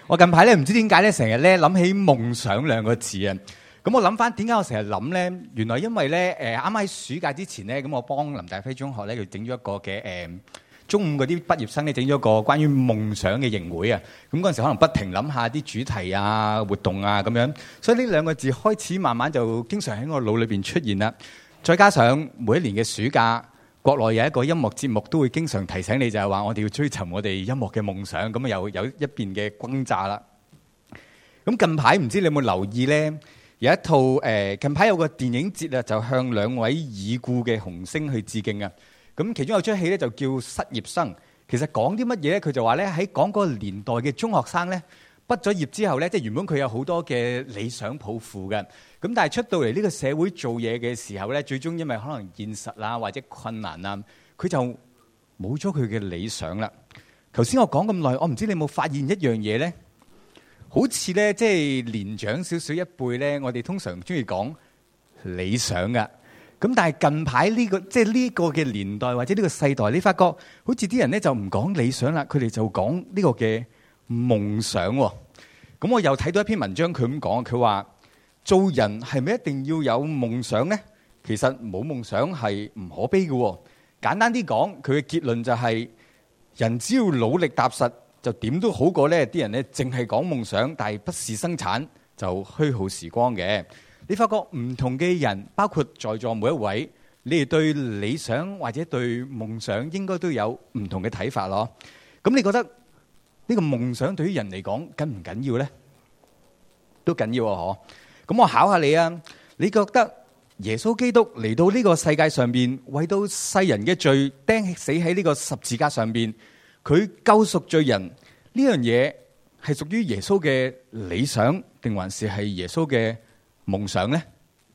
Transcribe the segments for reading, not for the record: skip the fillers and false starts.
我近排咧唔知點解咧，成日咧諗起夢想兩個字啊。咁我諗翻點解我成日諗咧？原來因為咧啱啱喺暑假之前咧，咁我幫林大輝中學咧佢整咗一個嘅中午嗰啲畢業生咧整咗個關於夢想嘅營會啊。咁嗰陣時可能不停諗下啲主題啊、活動啊咁樣，所以呢兩個字開始慢慢就經常喺我腦裏邊出現啦。再加上每一年嘅暑假，國內有一個音樂節目都會經常提醒你，就係話我哋要追尋我哋音樂嘅夢想，咁又有一邊嘅轟炸啦。咁近排唔知你有冇留意呢？有一套近排有個電影節啊，就向兩位已故嘅紅星去致敬啊。咁其中有出戲咧就叫《失業生》，其實講啲乜嘢咧？佢就話咧喺講嗰個年代嘅中學生咧，畢咗業之後咧，即係原本佢有好多嘅理想抱負嘅。咁但係出到嚟呢個社會做嘢嘅時候咧，最終因為可能現實啊或者困難啊，佢就冇咗佢嘅理想啦。頭先我講咁耐，我唔知你有冇發現一樣嘢咧？好似咧，即係年長少少一輩咧，我哋通常中意講理想噶。咁但係近排呢個即係呢個嘅年代或者呢個世代，你發覺好似啲人咧就唔講理想啦，佢哋就講呢個嘅夢想喎。咁我又睇到一篇文章，佢咁講，佢話做人係咪一定要有夢想呢？其實冇夢想係唔可悲嘅。簡單啲講，佢嘅結論就係人只要努力踏實，就點都好過呢啲人咧淨係講夢想，但係不事生產，就虛耗時光嘅。你發覺唔同嘅人，包括在座每一位，你哋對理想或者對夢想應該都有唔同嘅睇法咯。咁你覺得呢個夢想對於人嚟講緊唔緊要呢？都緊要啊！嗬。咁我考下你啊，你覺得耶穌基督嚟到呢個世界上邊，為到世人嘅罪釘死喺呢個十字架上邊，佢救贖罪人呢樣嘢係屬於耶穌嘅理想，定還是係耶穌嘅夢想呢？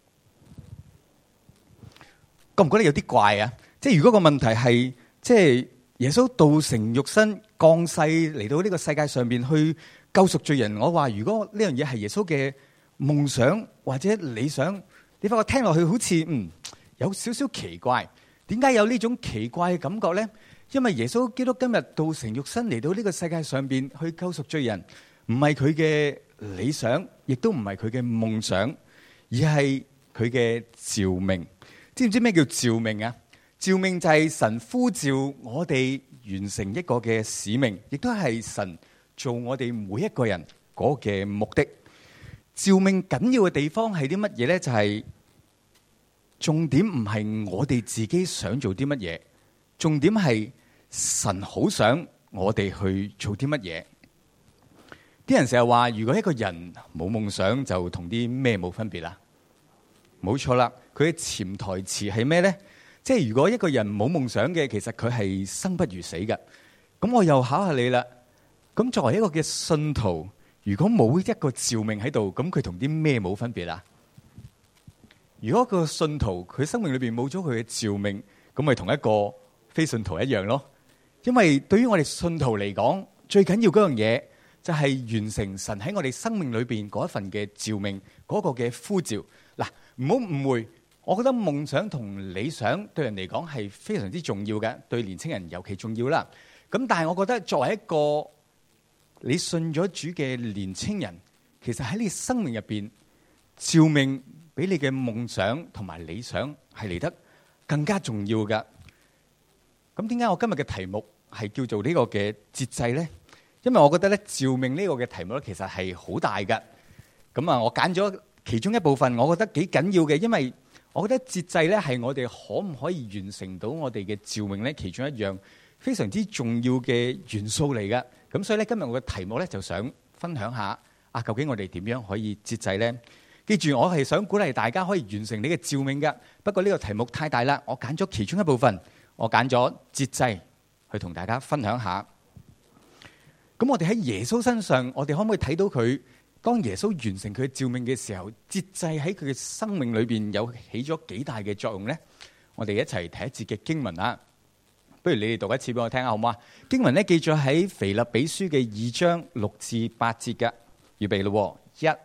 覺唔覺得有啲怪啊？即係如果個問題係即係耶穌道成肉身降世嚟到呢個世界上邊去救贖罪人，我話如果呢樣嘢係耶穌嘅夢想或者理想，你發覺聽落去好似有少少奇怪。點解有呢種奇怪嘅感覺呢？因為耶穌基督今日道成肉身嚟到呢個世界上邊去救贖罪人，唔係佢嘅理想，亦都唔係佢嘅夢想，而係佢嘅召命。知唔知咩叫召命啊？召命就係神呼召我哋完成一個嘅使命，亦都係神做我哋每一個人嗰個嘅目的。召命緊要嘅地方係啲乜嘢呢？就係重點唔係我哋自己想做啲乜嘢，重點係神好想我哋去做啲乜嘢。啲人成日話，如果一個人冇夢想，就同啲咩冇分別啦？冇錯啦，佢嘅潛台詞係咩呢？即係如果一個人冇夢想嘅，其實佢係生不如死嘅。咁我又考下你啦。咁作為一個嘅信徒，如果冇一個召命喺度，咁佢同啲咩冇分別啊？如果個信徒佢生命裏邊冇咗佢嘅召命，咁咪同一個非信徒一樣咯。因為對於我哋信徒嚟講，最緊要嗰樣嘢就係完成神喺我哋生命裏邊嗰一份嘅召命，嗰個嘅呼召。嗱，唔好誤會，我覺得夢想同理想對人嚟講係非常之重要嘅，對年青人尤其重要啦。咁但係我覺得作為一個你信咗主嘅年青人，其實喺你生命入邊，召命比你嘅夢想同埋理想係嚟得更加重要嘅。咁點解我今日嘅題目係叫做呢個嘅節制呢？因為我覺得咧，召命呢個嘅題目咧，其實係好大嘅。咁啊，我揀咗其中一部分，我覺得幾緊要嘅，因為我覺得節制咧係我哋可唔可以完成到我哋嘅召命咧，其中一樣非常之重要嘅元素嚟嘅。咁所以咧，今日我嘅題目咧就想分享下啊，究竟我哋點樣可以節制呢？記住，我係想鼓勵大家可以完成你嘅召命嘅。不過呢個題目太大啦，我揀咗其中一部分，我揀咗節制去同大家分享下。咁我哋喺耶穌身上，我哋可唔可以睇到佢當耶穌完成佢嘅召命嘅時候，節制喺佢嘅生命裏邊有起咗幾大嘅作用呢？我哋一齊睇一節嘅經文啦。不如你哋讀一次俾我聽下好唔好啊？經文咧記載喺腓立比書嘅2章6至8節嘅，預備咯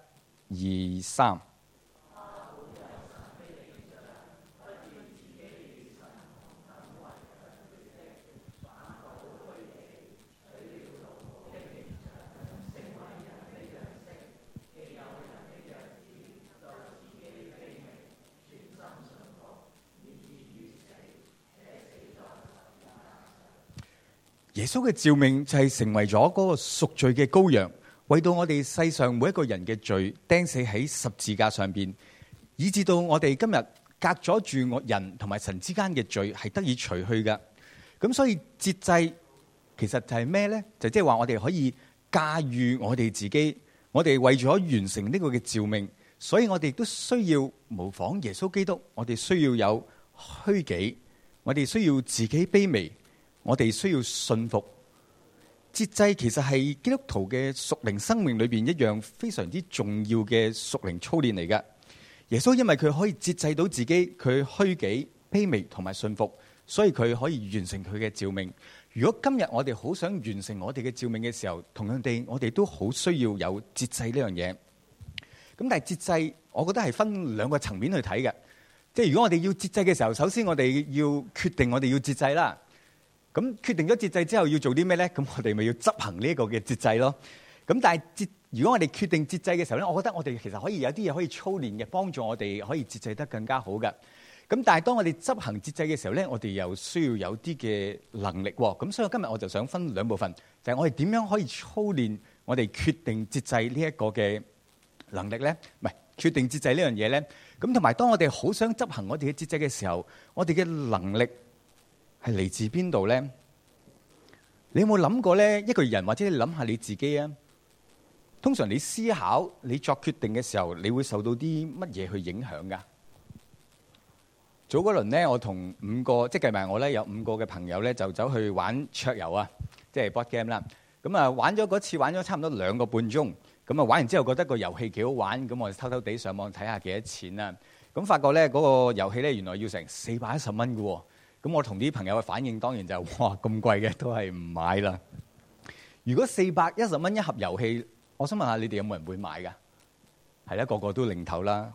，1、2、3。 耶穌嘅召命就係成為咗嗰個贖罪嘅羔羊，為到我哋世上每一個人嘅罪釘死喺十字架上邊，以致到我哋今日隔咗住我人同埋神之間嘅罪係得以除去嘅。咁所以節制其實就係咩呢？就即係話我哋可以駕馭我哋自己，我哋為咗完成呢個嘅召命，所以我哋都需要模仿耶穌基督，我哋需要有虛己，我哋需要自己卑微，我哋需要信服。節制其實係基督徒嘅屬靈生命裏邊一樣非常之重要嘅屬靈操練嚟㗎。耶穌因為佢可以節制到自己，佢虛己、卑微同埋信服，所以佢可以完成佢嘅召命。如果今日我哋好想完成我哋嘅召命嘅時候，同樣地我哋都好需要有節制呢樣嘢。咁但係節制，我覺得係分兩個層面去睇嘅。即係如果我哋要節制嘅時候，首先我哋要決定我哋要節制啦。咁決定咗節制之後要做啲咩咧？咁我哋咪要執行呢一個嘅節制咯。咁但係如果我哋決定節制嘅時候咧，我覺得我哋其實可以有啲嘢可以操練嘅，幫助我哋可以節制得更加好嘅。咁但係當我哋執行節制嘅時候咧，我哋又需要有啲嘅能力喎。咁所以今日我就想分兩部分，就係我哋點樣可以操練我哋決定節制呢一個嘅能力咧？唔係決定節制呢樣嘢咧。咁同埋當我哋好想執行我哋嘅節制嘅時候，我哋嘅能力係嚟自邊度咧？你有冇諗過咧？一個人或者你諗下你自己啊。通常你思考、你作決定嘅時候，你會受到啲乜嘢去影響噶？早嗰輪咧，我同5個，即係計埋我咧，有5個嘅朋友咧，就走去玩桌遊啊，即係 board game 啦。咁啊，玩咗嗰次，玩咗差唔多2個半鐘。咁啊，玩完之後覺得個遊戲幾好玩，咁我就偷偷地上網睇下幾多錢啦。咁發覺咧，嗰個遊戲咧原來要成410蚊嘅喎。咁我同啲朋友嘅反應當然就哇咁貴嘅，都係唔買啦。如果410蚊一盒遊戲，我想問下你哋有冇人會買噶？係啦，個個都零頭啦。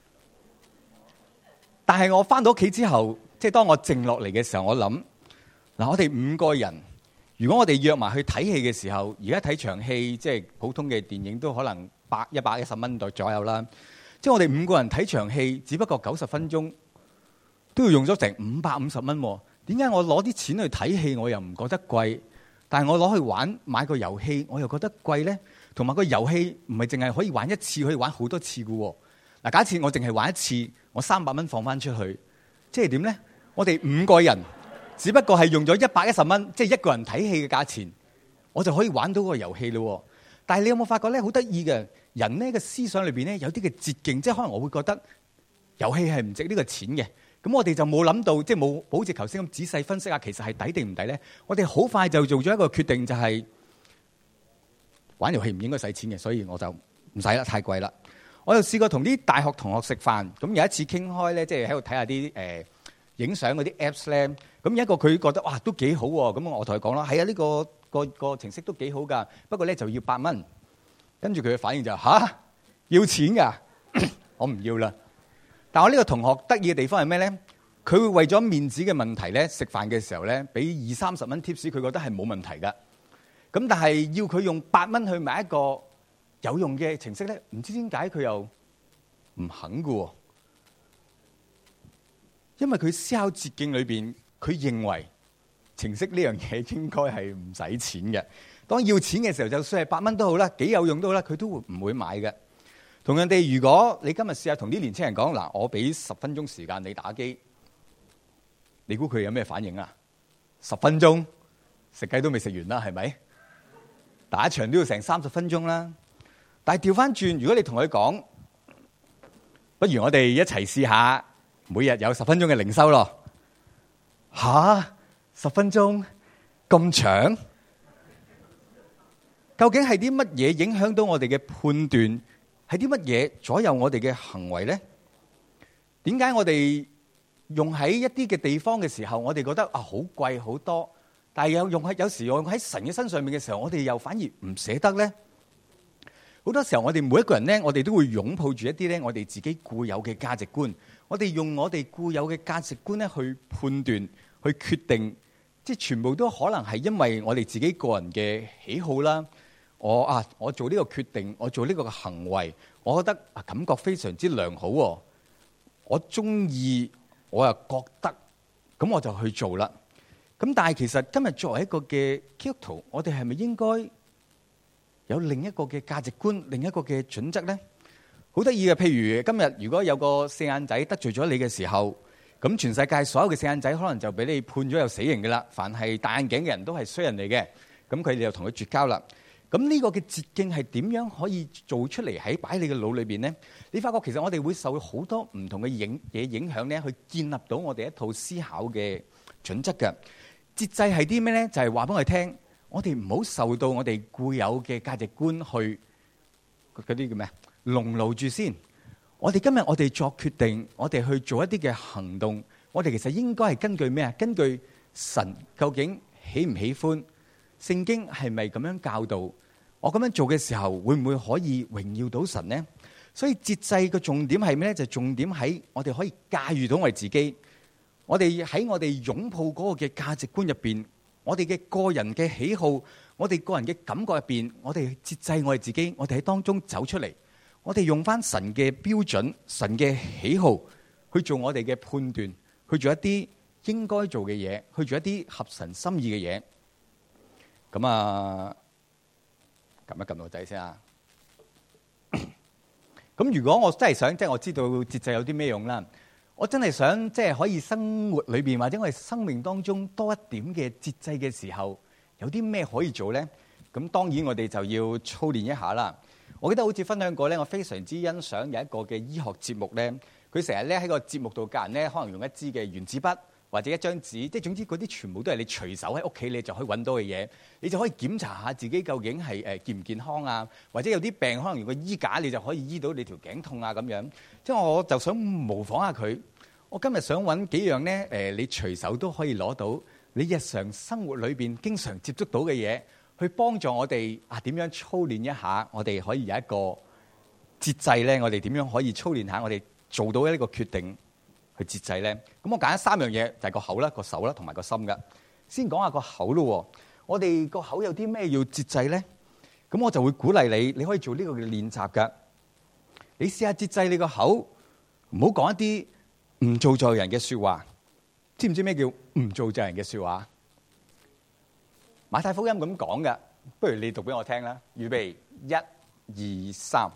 但係我翻到屋企之後，即係當我靜落嚟嘅時候，我諗嗱，我哋5個人，如果我哋約埋去睇戲嘅時候，而家睇場戲即係普通嘅電影都可能110蚊左右啦。即係我哋5個人睇場戲，只不過90分鐘，都要用咗成550蚊。點解我攞啲錢去睇戲，我又唔覺得貴？但係我攞去玩買個遊戲，我又覺得貴咧？同埋個遊戲唔係淨係可以玩一次，可以玩好多次嘅喎。嗱，假設我淨係玩一次，我300蚊放翻出去，即係點咧？我哋5個人，只不過係用咗110蚊，即係一個人睇戲嘅價錢，我就可以玩到個遊戲咯。但係你有冇發覺咧？好得意嘅人呢個思想裏邊咧，有啲嘅捷徑，即係可能我會覺得遊戲係唔值呢個錢嘅。咁我哋就冇諗到，即係冇好似頭先咁仔細分析下，其實係抵定唔抵咧？我哋好快就做咗一個決定，就係玩遊戲唔應該使錢嘅，所以我就唔使啦，太貴啦。我又試過同啲大學同學食飯，咁有一次傾開咧，即係喺度睇下啲影相嗰啲 Apps 咧。咁有一個佢覺得哇都幾好喎，咁我同佢講啦，係啊，呢個程式都幾好㗎，不過咧就要8蚊。跟住佢嘅反應就吓，要錢㗎，我唔要啦。但我呢個同學得意嘅地方係咩咧？佢會為咗面子嘅問題咧，食飯嘅時候咧，俾20-30蚊 tips，佢覺得係冇問題㗎。咁但係要佢用8蚊去買一個有用嘅程式咧，唔知點解佢又唔肯㗎喎。因為佢思考捷徑裏邊，佢認為程式呢樣嘢應該係唔使錢嘅。當要錢嘅時候，就算係8蚊都好啦，幾有用都好啦，佢都會唔會買嘅。同樣地，如果你今日試下同啲年輕人講嗱，我俾10分鐘時間你打機，你估佢有咩反應啊？10分鐘食雞都未食完啦，係咪？打一場都要成30分鐘啦。但係調翻轉，如果你同佢講，不如我哋一齊試下，每日有10分鐘嘅靈修咯。吓，10分鐘咁長？究竟係啲乜嘢影響到我哋嘅判斷？係啲乜嘢左右我哋嘅行為咧？點解我哋用喺一啲嘅地方嘅時候，我哋覺得啊好貴好多，但係有時用喺神嘅身上面嘅時候，我哋又反而唔捨得咧？好多時候我哋每一個人咧，我哋都會擁抱住一啲咧我哋自己固有嘅價值觀，我哋用我哋固有嘅價值觀咧去判斷、去決定，即係全部都可能係因為我哋自己個人嘅喜好啦。我做呢個決定，我做呢個行為，我覺得感覺非常之良好喎。我中意，我又覺得，咁我就去做啦。 咁但係其實今日作為一個嘅基督徒，我哋係咪應該有另一個嘅價值觀、另一個嘅準則呢？好得意嘅，譬如今日如果有個四眼仔得罪咗你嘅時候，咁全世界所有嘅四眼仔可能就俾你判咗有死刑嘅啦。凡係戴眼鏡嘅人都係衰人嚟嘅，咁佢哋就同佢絕交啦。咁呢個嘅捷徑係點樣可以做出嚟喺擺你嘅腦裏邊呢？你發覺其實我哋會受好多唔同嘅嘢影響咧，去建立到我哋一套思考嘅準則嘅。節制係啲咩咧？就係話俾我哋聽，我哋唔好受到我哋固有嘅價值觀去嗰啲叫咩籠牢住先。我哋今日我哋作決定，我哋去做一啲嘅行動，我哋其實應該係根據咩啊？根據神究竟喜唔喜歡，聖經係咪咁樣教導？我咁樣做嘅時候，會唔會可以榮耀到神呢？所以節制嘅重點係咩咧？就重點喺我哋可以駕馭到我哋自己。我哋喺我哋擁抱嗰個嘅價值觀入邊，我哋嘅個人嘅喜好，我哋個人嘅感覺入邊，我哋節制我哋自己，我哋喺當中走出嚟，我哋用翻神嘅標準、神嘅喜好去做我哋嘅判斷，去做一啲應該做嘅嘢，去做一啲合神心意嘅嘢。咁啊，撳一撳個掣先啊！咁如果我真係想，即係我知道節制有啲咩用啦。我真係想即係可以生活裏邊或者我哋生命當中多一點嘅節制嘅時候，有啲咩可以做咧？咁當然我哋就要操練一下啦。我記得好似分享過咧，我非常之欣賞有一個嘅醫學節目咧，佢成日咧喺個節目度教人咧，可能用一支嘅原子筆或者一張紙，即係總之嗰啲全部都係你隨手喺屋企你就可以揾到嘅嘢，你就可以檢查下自己究竟係健唔健康啊，或者有啲病可能用個衣架你就可以醫到你條頸痛啊咁樣。即係我就想模仿下佢。我今日想揾幾樣咧，你隨手都可以攞到，你日常生活裏邊經常接觸到嘅嘢，去幫助我哋點樣操練一下，我哋可以有一個節制咧。我哋點樣可以操練下，我哋做到一個決定去節制咧？咁我揀咗3樣嘢，就係個口啦、個手啦同埋個心噶。先講下個口咯。我哋個口有啲咩要節制咧？咁我就會鼓勵你，你可以做呢個嘅練習噶。你試下節制你個口，唔好講一啲唔造就人嘅說話。知唔知咩叫唔造就人嘅說話？馬太福音咁講噶，不如你讀俾我聽啦。預備，1、2、3。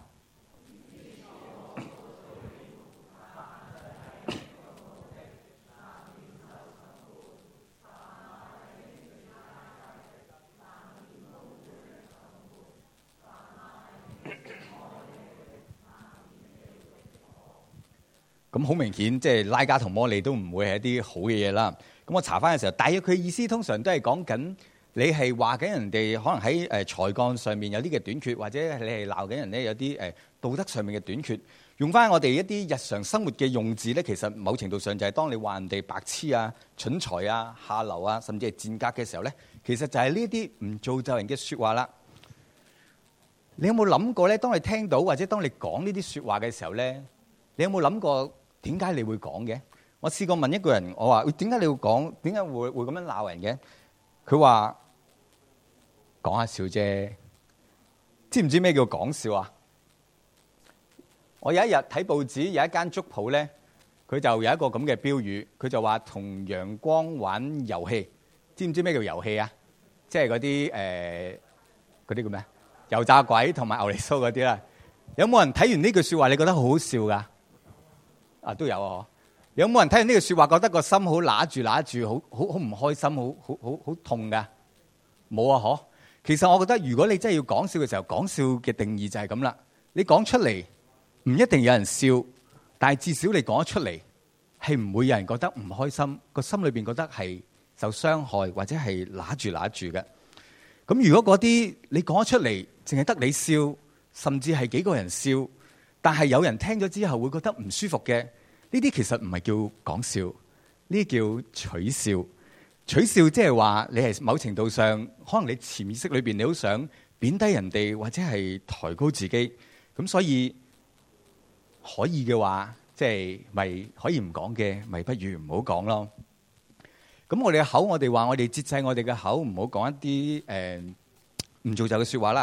咁好明顯，即係拉加同摩利都唔會係一啲好嘅嘢啦。咁我查翻嘅時候，大約佢意思通常都係講緊你係話緊人哋可能喺才幹上面有啲嘅短缺，或者你係鬧緊人咧有啲道德上面嘅短缺。用翻我哋一啲日常生活嘅用字咧，其實某程度上就係當你話人哋白痴啊、蠢材啊、下流啊，甚至係賤格嘅時候咧，其實就係呢啲唔造就人嘅説話啦。你有冇諗過咧？當你聽到或者當你講呢啲説話嘅時候咧，你有冇諗過點解你會講嘅？我試過問一個人，我話點解你會講？點解會咁樣鬧人嘅？佢話講下笑啫。知唔知咩叫講笑啊？我有一日睇報紙，有一間粥鋪咧，佢就有一個咁嘅標語，佢就話同陽光玩遊戲。知唔知咩叫遊戲啊？即係嗰啲叫咩？油炸鬼同埋牛脷酥嗰啲啦。有冇人睇完呢句説話，你覺得好好笑㗎？都有啊！有冇人睇完呢句説話，覺得個心好揦住，好唔開心，好痛㗎？冇啊！嗬。其實我覺得，如果你真係要講笑嘅時候，講笑嘅定義就係咁啦。你講出嚟唔一定有人笑，但係至少你講咗出嚟係唔會有人覺得唔開心，個心裏邊覺得係受傷害或者係揦住嘅。咁如果嗰啲你講咗出嚟，淨係得你笑，甚至係幾個人笑，但係有人聽咗之後會覺得唔舒服嘅，呢啲其實唔係叫講笑，呢啲叫取笑。取笑即係話你係某程度上，可能你潛意識裏邊你好想貶低人哋或者係抬高自己，咁所以可以嘅話，即係咪可以唔講嘅，咪不如唔好講咯。咁我哋嘅口，我哋話我哋節制我哋嘅口，唔好講一啲唔造就嘅説話啦。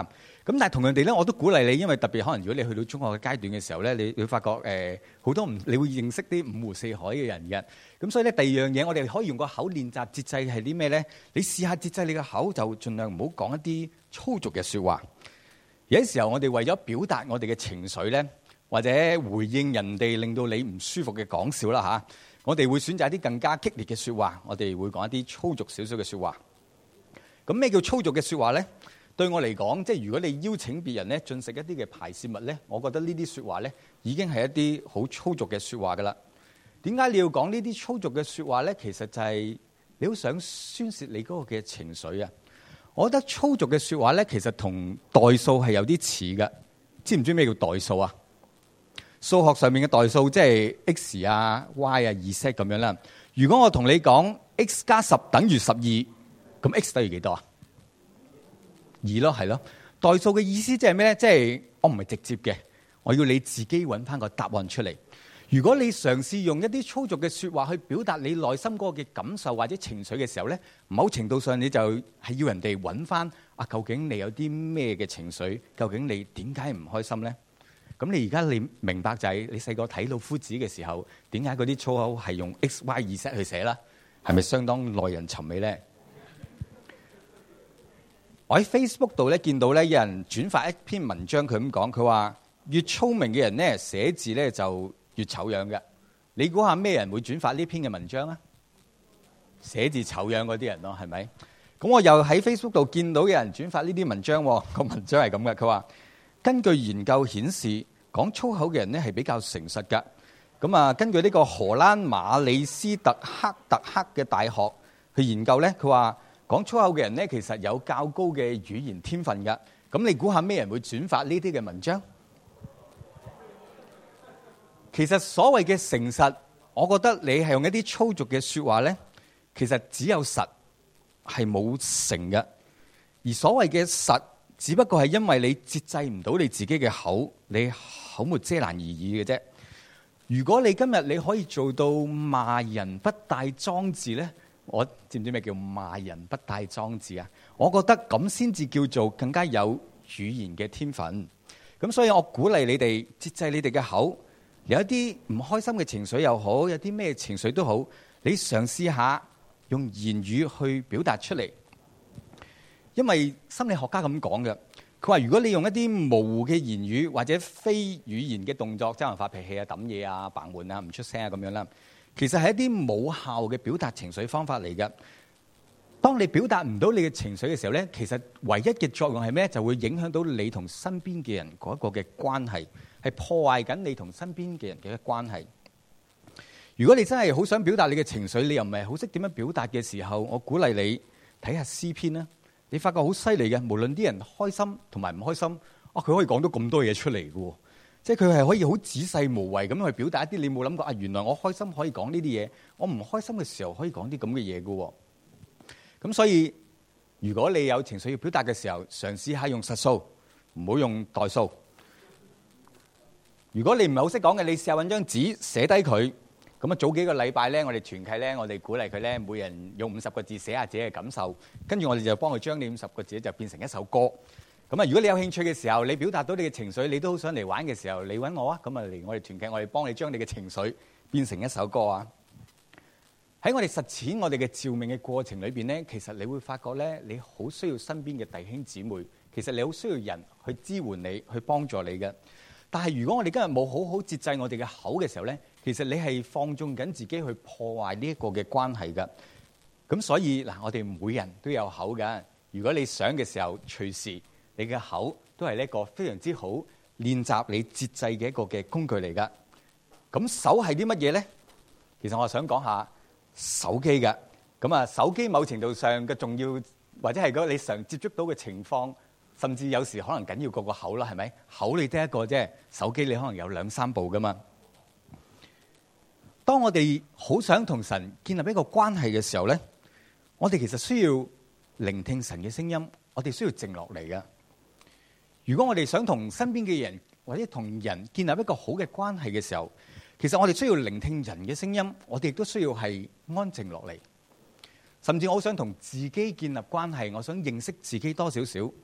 咁但係同樣地咧，我都鼓勵你，因為特別可能如果你去到中學嘅階段嘅時候咧，你會發覺好多你會認識啲五湖四海嘅人嘅。咁所以咧，第二樣嘢我哋可以用個口練習節制係啲咩咧？你試下節制你個口，就盡量唔好講一啲粗俗嘅説話。有啲時候我哋為咗表達我哋嘅情緒咧，或者回應人哋令到你唔舒服嘅講笑啦嚇，我哋會選擇一啲更加激烈嘅説話，我哋會講一啲粗俗少少嘅説話。咁咩叫粗俗嘅説話咧？對我嚟講，即係如果你邀請別人咧進食一啲嘅排泄物咧，我覺得呢啲説話咧已經係一啲好粗俗嘅説話噶啦。點解你要講呢啲粗俗嘅説話咧？其實就係你好想宣泄你嗰個嘅情緒啊！我覺得粗俗嘅説話咧，其實同代數係有啲似嘅。知唔知咩叫代數啊？數學上面嘅代數即係 x 啊、y 啊、z 咁樣啦。如果我同你講 x 加10等於12，咁 x 等於幾多啊？2咯，係咯。代數嘅意思即係咩咧？即係我唔係直接嘅，我要你自己揾翻個答案出嚟。如果你嘗試用一啲粗俗嘅説話去表達你內心嗰個嘅感受或者情緒嘅時候咧，某程度上你就係要人哋揾翻究竟你有啲咩嘅情緒，究竟你點解唔開心咧？咁你而家你明白就係你細個睇老夫子嘅時候，點解嗰啲粗口係用 x、y、z 去寫啦？係咪相當耐人尋味咧？我喺 Facebook 度咧見到咧有人轉發一篇文章，佢咁講，佢話越聰明嘅人咧寫字咧就越醜樣嘅。你估下咩人會轉發呢篇嘅文章啊？寫字醜樣嗰啲人咯，係咪？咁我又喺 Facebook 度見到有人轉發呢啲文章，個文章係咁嘅，佢話根據研究顯示，講粗口嘅人咧係比較誠實㗎。咁啊，根據呢個荷蘭馬里斯特克嘅大學去研究咧，佢話講粗口嘅人咧，其實有較高嘅語言天分㗎。咁你估下咩人會轉發呢啲嘅文章？其實所謂嘅誠實，我覺得你係用一啲粗俗嘅説話咧，其實只有實係冇誠嘅。而所謂嘅實，只不過係因為你節制唔到你自己嘅口，你口沒遮攔而已嘅啫。如果你今日你可以做到罵人不帶髒字咧，我知唔知咩叫罵人不帶髒字啊？我覺得咁先至叫做更加有語言嘅天分。咁所以我鼓勵你哋節制你哋嘅口，有一啲唔開心嘅情緒又好，有啲咩情緒都好，你嘗試下用言語去表達出嚟。因為心理學家咁講嘅，佢話如果你用一啲模糊嘅言語或者非語言嘅動作，即係發脾氣啊、抌嘢啊、扮悶啊、唔出聲啊咁樣啦，其實係一啲冇效嘅表達情緒方法嚟嘅。當你表達唔到你嘅情緒嘅時候咧，其實唯一嘅作用係咩？就會影響到你同身邊嘅人嗰一個嘅關係，係破壞緊你同身邊嘅人嘅關係。如果你真係好想表達你嘅情緒，你又唔係好識點樣表達嘅時候，我鼓勵你睇下詩篇啦。你發覺好犀利嘅，無論啲人開心同埋唔開心，佢可以講到咁多嘢出嚟嘅，即係佢係可以好仔細無遺咁去表達一啲你冇諗過原來我開心可以講呢啲嘢，我唔開心嘅時候可以講啲咁嘅嘢嘅。咁所以如果你有情緒要表達嘅時候，嘗試下用實數，唔好用代數。如果你唔係好識講嘅，你試下揾張紙寫低佢。咁早幾個禮拜咧，我哋團契咧，我哋鼓勵佢咧，每人用50個字寫下自己嘅感受，跟住我哋就幫佢將呢50個字就變成一首歌。咁如果你有興趣嘅時候，你表達到你嘅情緒，你都好想嚟玩嘅時候，你揾我啊，咁嚟我哋團契，我哋幫你將你嘅情緒變成一首歌啊！喺我哋實踐我哋嘅召命嘅過程裏邊咧，其實你會發覺咧，你好需要身邊嘅弟兄姊妹，其實你好需要人去支援你，去幫助你嘅。但係如果我哋今日冇好好節制我哋嘅口嘅時候咧，其實你係放縱緊自己去破壞呢一個嘅關係㗎。咁所以嗱，我哋每人都有口㗎。如果你想嘅時候，隨時你嘅口都係呢一個非常之好練習你節制嘅一個嘅工具嚟㗎。咁手係啲乜嘢咧？其實我想講下手機㗎。咁手機某程度上嘅重要，或者係嗰你常接觸到嘅情況，甚至有時可能緊要過個口啦，係咪？口你得一個啫，手機你可能有2、3部㗎嘛。當我哋好想同神建立一個關係嘅時候咧，我哋其實需要聆聽神嘅聲音，我哋需要靜落嚟嘅。如果我哋想同身邊嘅人或者同人建立一個好嘅關係嘅時候，其實我哋需要聆聽人嘅聲音，我哋亦都需要係安靜落嚟。甚至我想同自己建立關係，我想認識自己多少少，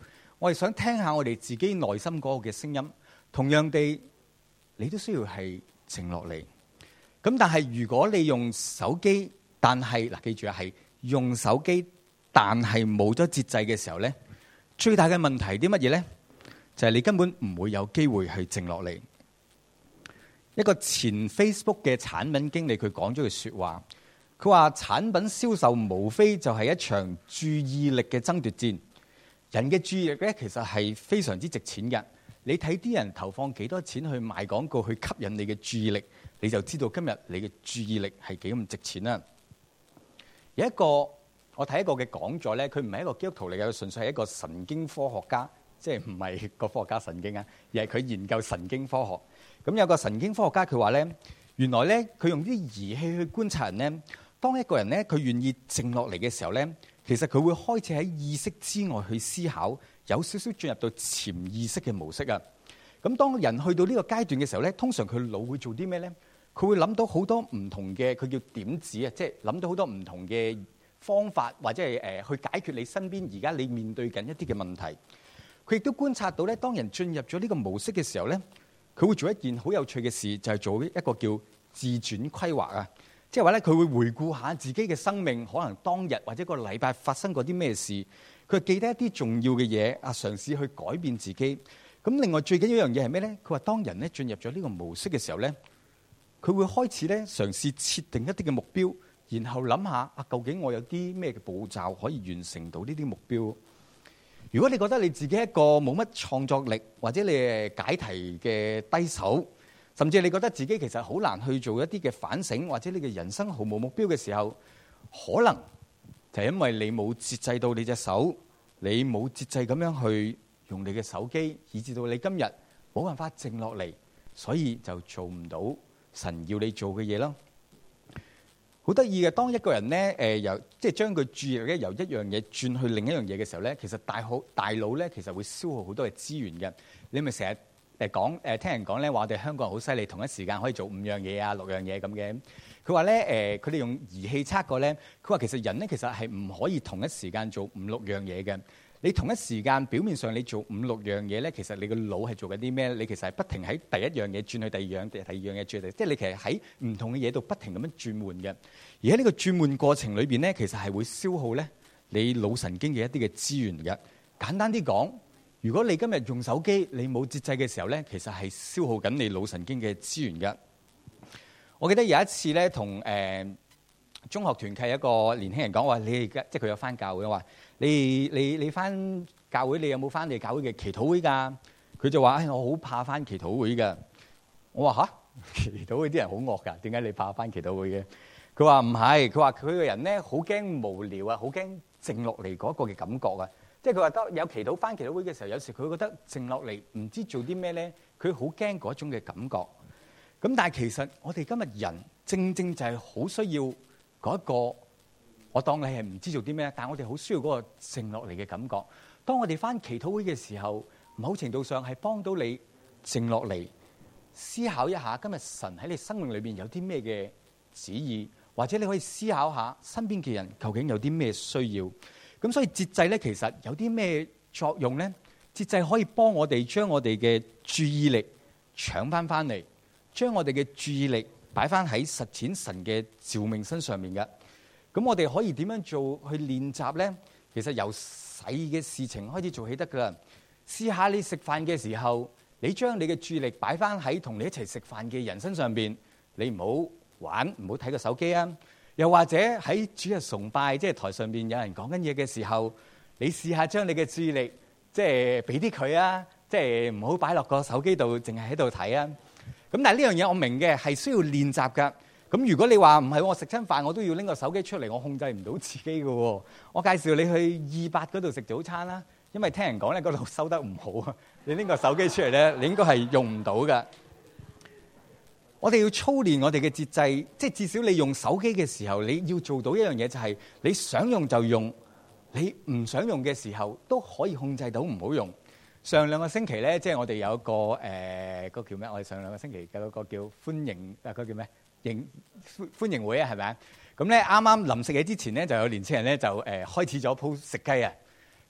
我哋想聽下我哋自己內心嗰個嘅聲音。同樣地，你都需要係靜落嚟。咁但係如果你用手機，但係嗱，記住啊，係用手機，但係冇咗節制嘅時候咧，最大嘅問題啲乜嘢咧？就係你根本唔會有機會去靜落嚟。一個前 Facebook 嘅產品經理佢講咗句說話，佢話產品銷售無非就係一場注意力嘅爭奪戰。人嘅注意力咧，其實係非常之值錢嘅。你睇啲人投放幾多錢去賣廣告去吸引你嘅注意力，你就知道今日你嘅注意力係幾咁值錢啦。有一個我睇一個嘅講座咧，佢唔係一個基督徒嚟嘅，佢純粹係一個神經科學家，即係唔係個科學家神經啊，而係佢研究神經科學。咁有個神經科學家佢話咧，原來咧佢用啲儀器去觀察人咧，當一個人咧佢願意靜落嚟嘅時候咧，其實佢會開始喺意識之外去思考，有少少進入到潛意識嘅模式啊。咁當人去到呢個階段嘅時候咧，通常佢腦會做啲咩咧？佢會諗到好多唔同嘅，佢叫點子啊，即係諗到好多唔同嘅方法，或者係去解決你身邊而家你面對緊一啲嘅問題。佢亦都觀察到咧，當人進入咗呢個模式嘅時候咧，佢會做一件好有趣嘅事，就係做一個叫自傳規劃啊。即係話咧，佢會回顧下自己嘅生命，可能當日或者個禮拜發生過啲咩事，佢記得一啲重要嘅嘢啊，嘗試去改變自己。咁另外最緊要一樣嘢係咩咧？佢話當人咧進入咗呢個模式嘅時候咧，佢會開始咧嘗試設定一啲嘅目標，然後諗下啊，究竟我有啲咩嘅步驟可以完成到呢啲目標。如果你覺得你自己一個冇乜創作力，或者你係解題嘅低手，甚至你覺得自己其實好難去做一啲嘅反省，或者你嘅人生毫無目標嘅時候，可能就係因為你冇節制到你隻手，你冇節制咁樣去用你嘅手機，以至到你今日冇辦法靜落嚟，所以就做唔到神要你做嘅嘢咯。好得意嘅，當一個人咧由即係將佢注意力咧由一樣嘢轉去另一樣嘢嘅時候咧，其實大腦咧其實會消耗好多嘅資源嘅。你咪成日聽人講咧話我哋香港人好犀利，同一時間可以做5樣嘢啊6樣嘢咁嘅。佢話咧佢哋用儀器測過咧，佢話其實人咧其實係唔可以同一時間做5、6樣嘢嘅。你同一時間表面上你做5、6樣嘢咧，其實你個腦係做緊啲咩？你其實係不停喺第一樣嘢轉去第二樣，第二樣嘢轉去，即係你其實喺唔同嘅嘢度不停咁樣轉換嘅。而喺呢個轉換過程裏邊咧，其實係會消耗咧你腦神經嘅一啲嘅資源嘅。簡單啲講，如果你今日用手機，你冇節制嘅時候咧，其實係消耗緊你腦神經嘅資源嘅。我記得有一次咧，同中學團契一個年輕人講話，你而家即係佢有返教會，話你返教會，你有冇返你教會嘅祈禱會㗎？佢就話：我好怕返祈禱會㗎。我話吓，祈禱會啲人好惡㗎，點解你怕返祈禱會嘅？佢話唔係，佢話佢個人咧好驚無聊啊，好驚靜落嚟嗰個嘅感覺啊。即係佢話當有祈禱返祈禱會嘅時候，有時佢覺得靜落嚟唔知做啲咩咧，佢好驚嗰種嘅感覺。咁但係其實我哋今日人正正就係好需要嗰一個，我當你係唔知做啲咩，但係我哋好需要嗰個靜落嚟嘅感覺。當我哋返祈禱會嘅時候，某程度上係幫到你靜落嚟思考一下，今日神喺你生命裏邊有啲咩嘅旨意，或者你可以思考下身邊嘅人究竟有啲咩需要。咁所以節制咧，其實有啲咩作用咧？節制可以幫我哋將我哋嘅注意力搶翻嚟，將我哋嘅注意力擺翻喺實踐神嘅召命身上面嘅。咁我哋可以點樣做去練習咧？其實由細嘅事情開始做起得噶啦。試下你食飯嘅時候，你將你嘅注意力擺翻喺同你一齊食飯嘅人身上邊，你唔好玩，唔好睇個手機啊。又或者喺主日崇拜，即係台上邊有人講緊嘢嘅時候，你試下將你嘅注意力即係俾啲佢啊，即係唔好擺落個手機度，淨係喺度睇啊。咁但係呢樣嘢我明嘅，係需要練習噶。咁如果你話唔係，我食親飯我都要拎個手機出嚟，我控制唔到自己嘅。我介紹你去28嗰度食早餐啦，因為聽人講咧嗰度收得唔好啊。你拎個手機出嚟咧，你應該係用唔到噶。我哋要操練我哋嘅節制，即係至少你用手機嘅時候，你要做到一樣嘢，就係你想用就用，你唔想用嘅時候都可以控制到唔好用。上2個星期咧，即係我哋有一個嗰個叫咩？我哋上2個星期嘅嗰個叫歡迎嗰個叫咩？歡迎會啊，係咪啊？咁咧啱啱臨食嘢之前咧，就有年青人咧就開始咗鋪食雞啊。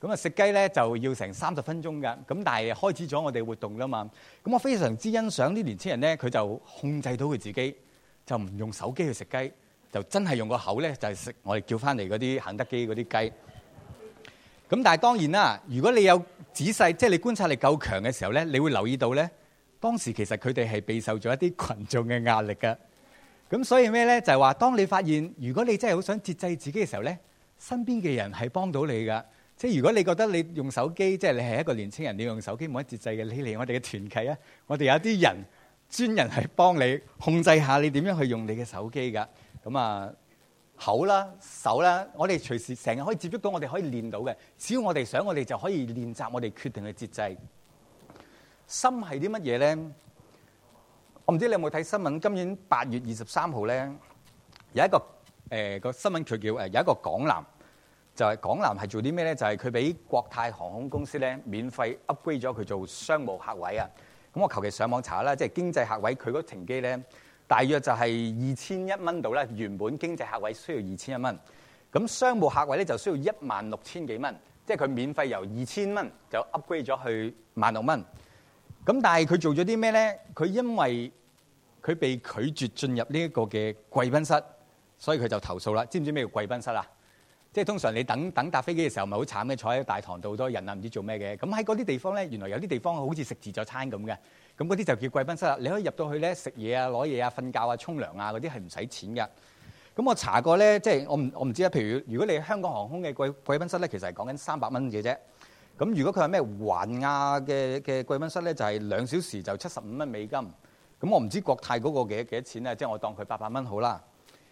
咁啊食雞咧就要成30分鐘㗎。咁但係開始咗我哋活動啦嘛。咁我非常之欣賞啲年青人咧，佢就控制到佢自己，就唔用手機去食雞，就真係用個口咧就係食我哋叫翻嚟嗰啲肯德基嗰啲雞。咁但係當然啦，如果你有仔細，即係你觀察力夠強嘅時候咧，你會留意到咧，當時其實佢哋係備受咗一啲群眾嘅壓力㗎。咁所以咩咧？就係話，當你發現如果你真係好想節制自己嘅時候咧，身邊嘅人係幫到你㗎。即係如果你覺得你用手機，即係你係一個年青人，你用手機冇得節制嘅，你嚟我哋嘅團契啊，我哋有啲人專人係幫你控制下你點樣去用你嘅手機㗎。咁啊，口啦、手啦，我哋隨時成日可以接觸到，我哋可以練到嘅。只要我哋想，我哋就可以練習，我哋決定去節制。心係啲乜嘢咧？我唔知你有冇睇新聞？今年8月23號咧，有一個個新聞，佢叫有一個港男，就係港男係做啲咩咧？就係佢俾國泰航空公司咧免費 upgrade 咗佢做商務客位啊！咁我求其上網查啦，即係經濟客位，佢嗰程機咧大約就係2100蚊度啦。原本經濟客位需要2100蚊，咁商務客位咧就需要16000幾蚊，即係佢免費由2000蚊就 upgrade 咗去16000蚊。咁但係佢做咗啲咩咧？佢因為佢被拒絕進入呢一個嘅貴賓室，所以佢就投訴啦。知唔知咩叫貴賓室啊？即係通常你等搭飛機嘅時候，咪好慘嘅，坐喺大堂度好多人啊，唔知做咩嘅。咁喺嗰啲地方咧，原來有啲地方好似食自助餐咁嘅。咁嗰啲就叫貴賓室啦。你可以入到去咧食嘢啊、攞嘢啊、瞓覺啊、沖涼啊嗰啲係唔使錢㗎。咁我查過咧，即係我唔知啊。譬如如果你香港航空嘅貴賓室咧，其實係講緊300蚊嘅啫。咁如果佢係咩環亞嘅貴賓室咧，就係2小時就75蚊美金。咁我唔知國泰嗰個幾多錢咧，即係我當佢800蚊好啦。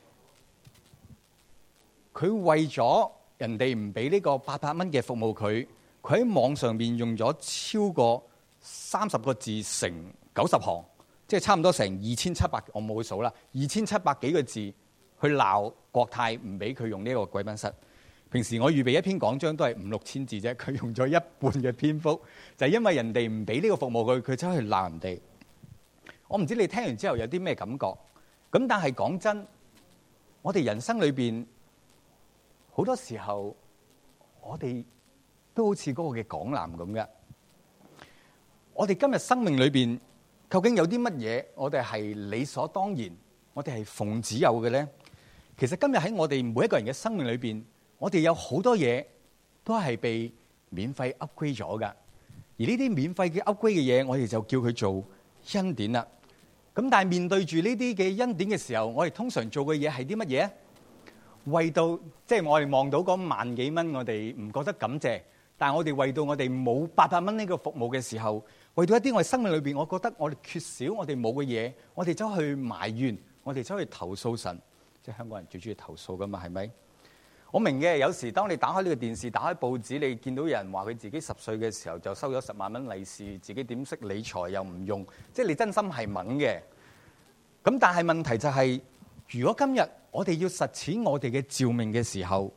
佢為咗人哋唔俾呢個800蚊嘅服務佢喺網上面用咗超過30個字乘90行，即係差唔多成2700，我冇去數啦，2700幾個字去鬧國泰唔俾佢用呢個貴賓室。平時我預備一篇講章都係5-6千字啫，佢用咗一半嘅篇幅，就係因為人哋唔俾呢個服務佢走去鬧人哋。我唔知你聽完之後有啲咩感覺？咁但係講真，我哋人生裏邊好多時候，我哋都好似嗰個嘅港男咁嘅。我哋今日生命裏邊究竟有啲乜嘢？我哋係理所當然，我哋係奉旨有嘅咧。其實今日喺我哋每一個人嘅生命裏邊，我哋有好多嘢都係被免費 upgrade 咗噶。而呢啲免費嘅 upgrade 嘅嘢，我哋就叫佢做恩典啦。咁但係面對住呢啲嘅恩典嘅時候，我哋通常做嘅嘢係啲乜嘢？為到即係我哋望到嗰10000幾蚊，我哋唔覺得感謝。但係我哋為到我哋冇800蚊呢個服務嘅時候，為到一啲我哋生命裏邊，我覺得我哋缺少我哋冇嘅嘢，我哋走去埋怨，我哋走去投訴神。即係香港人最中意投訴噶嘛，係咪？我明嘅，有時當你打開呢個電視、打開報紙，你見到有人話佢自己10歲嘅時候就收咗10萬蚊利是，自己點識理財又唔用，即係你真心係懵嘅。咁但係問題就係，如果今日我哋要實踐我哋嘅召命嘅時候，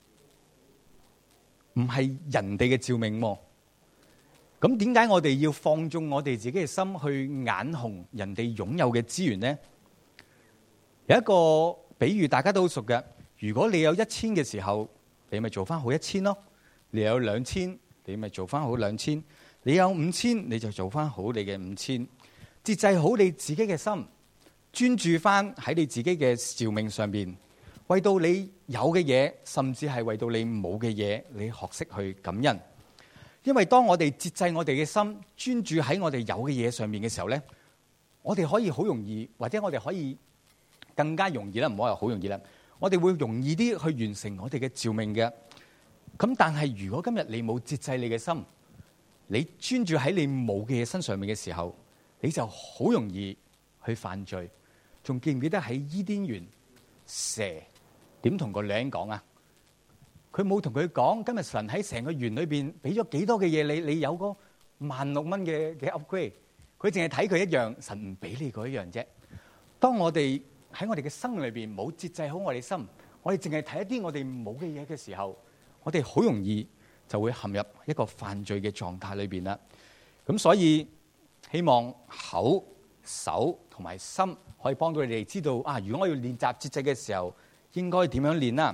唔係人哋嘅召命喎。咁點解我哋要放縱我哋自己嘅心去眼紅人哋擁有嘅資源呢？有一個比喻大家都好熟嘅。如果你有1000嘅時候，你咪做翻好1000咯；你有2000，你咪做翻好2000；你有5000，你就做翻好你嘅5000。節制好你自己嘅心，專注翻喺你自己嘅召命上邊，為到你有嘅嘢，甚至係為到你冇嘅嘢，你學識去感恩。因為當我哋節制我哋嘅心，專注喺我哋有嘅嘢上面嘅時候呢，我哋可以好容易，或者我哋可以更加容易啦，唔好話好容易啦。我哋會容易啲去完成我哋嘅召命嘅。咁但係如果今日你冇節制你嘅心，你專注喺你冇嘅嘢身上面嘅時候，你就好容易去犯罪。仲記唔記得喺伊甸園蛇點同個女人講啊？佢冇同佢講，今日神喺成個園裏邊俾咗幾多嘅嘢你，你有個16000蚊嘅 upgrade。佢淨係睇佢一樣，神唔俾你嗰一樣啫。當我哋喺我哋嘅生命裏邊冇節制好我哋心，我哋淨係睇一啲我哋冇嘅嘢嘅時候，我哋好容易就會陷入一個犯罪嘅狀態裏邊啦。咁所以希望口、手同埋心可以幫到你哋知道啊，如果我要練習節制嘅時候，應該點樣練啦？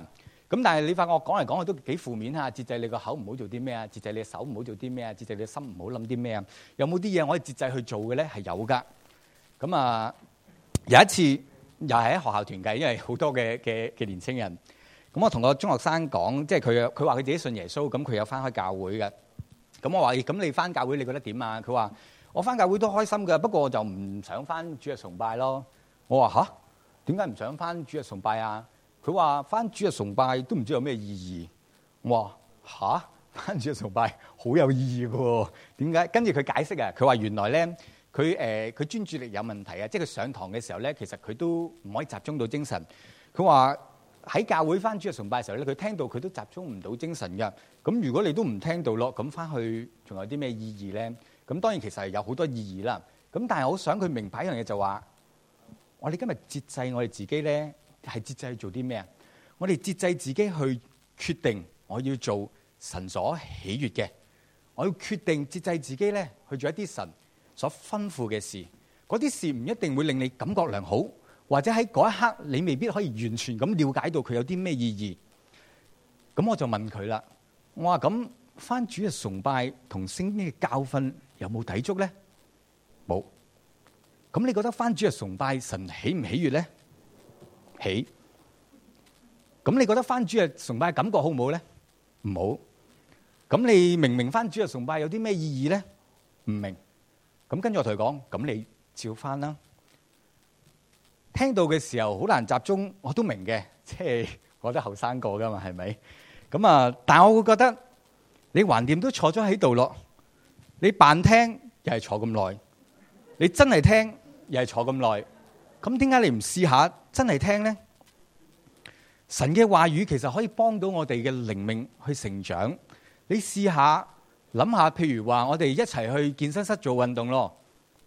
咁但係你發覺我講嚟講去都幾負面嚇，節制你個口唔好做啲咩啊，節制你嘅手唔好做啲咩啊，節制你嘅心唔好諗啲咩啊？有冇啲嘢我可以節制去做嘅咧？係有噶。咁啊，有一次又係喺學校團契，因為好多嘅年青人。咁我同個中學生講，即係佢話佢自己信耶穌，咁佢有翻開教會嘅。咁我話：咁你翻教會你覺得點啊？佢話：我翻教會都開心㗎，不過我就唔想翻主日崇拜咯。我話：吓？點解唔想翻主日崇拜啊？佢話翻主日崇拜都唔知有咩意義。我話吓，翻主日崇拜好有意義嘅喎。點解？跟住佢解釋啊，佢話原來咧佢專注力有問題啊，即係佢上堂嘅時候咧，其實佢都唔可以集中到精神。佢話喺教會翻主日崇拜嘅時候咧，佢聽到佢都集中唔到精神㗎。咁如果你都唔聽到咯，咁翻去仲有啲咩意義咧？咁當然其實係有好多意義啦。咁但係我想佢明白一樣嘢就話，我哋今日節制我哋自己咧。係節制去做啲咩啊？我哋節制自己去決定，我要做神所喜悅嘅。我要決定節制自己咧，去做一啲神所吩咐嘅事。嗰啲事唔一定會令你感覺良好，或者喺嗰一刻你未必可以完全咁了解到佢有啲咩意義。咁我就問佢啦，我話咁返主日崇拜同聖經嘅教訓有冇抵觸咧？冇。咁你覺得返主日崇拜神喜唔喜悅咧？起，咁你覺得翻主日崇拜感覺好唔好咧？唔好。咁你明唔明翻主日崇拜有啲咩意義咧？唔明。咁跟住我同佢講，咁你照翻啦。聽到嘅時候好難集中，我都明嘅，即係我都後生過噶嘛，係咪？咁啊，但係我會覺得你橫掂都坐咗喺度咯，你扮聽又係坐咁耐，你真係聽又係坐咁耐。咁點解你唔試下真係聽呢？神嘅話語其實可以幫到我哋嘅靈命去成長。你試下諗下，譬如話我哋一齊去健身室做運動咯。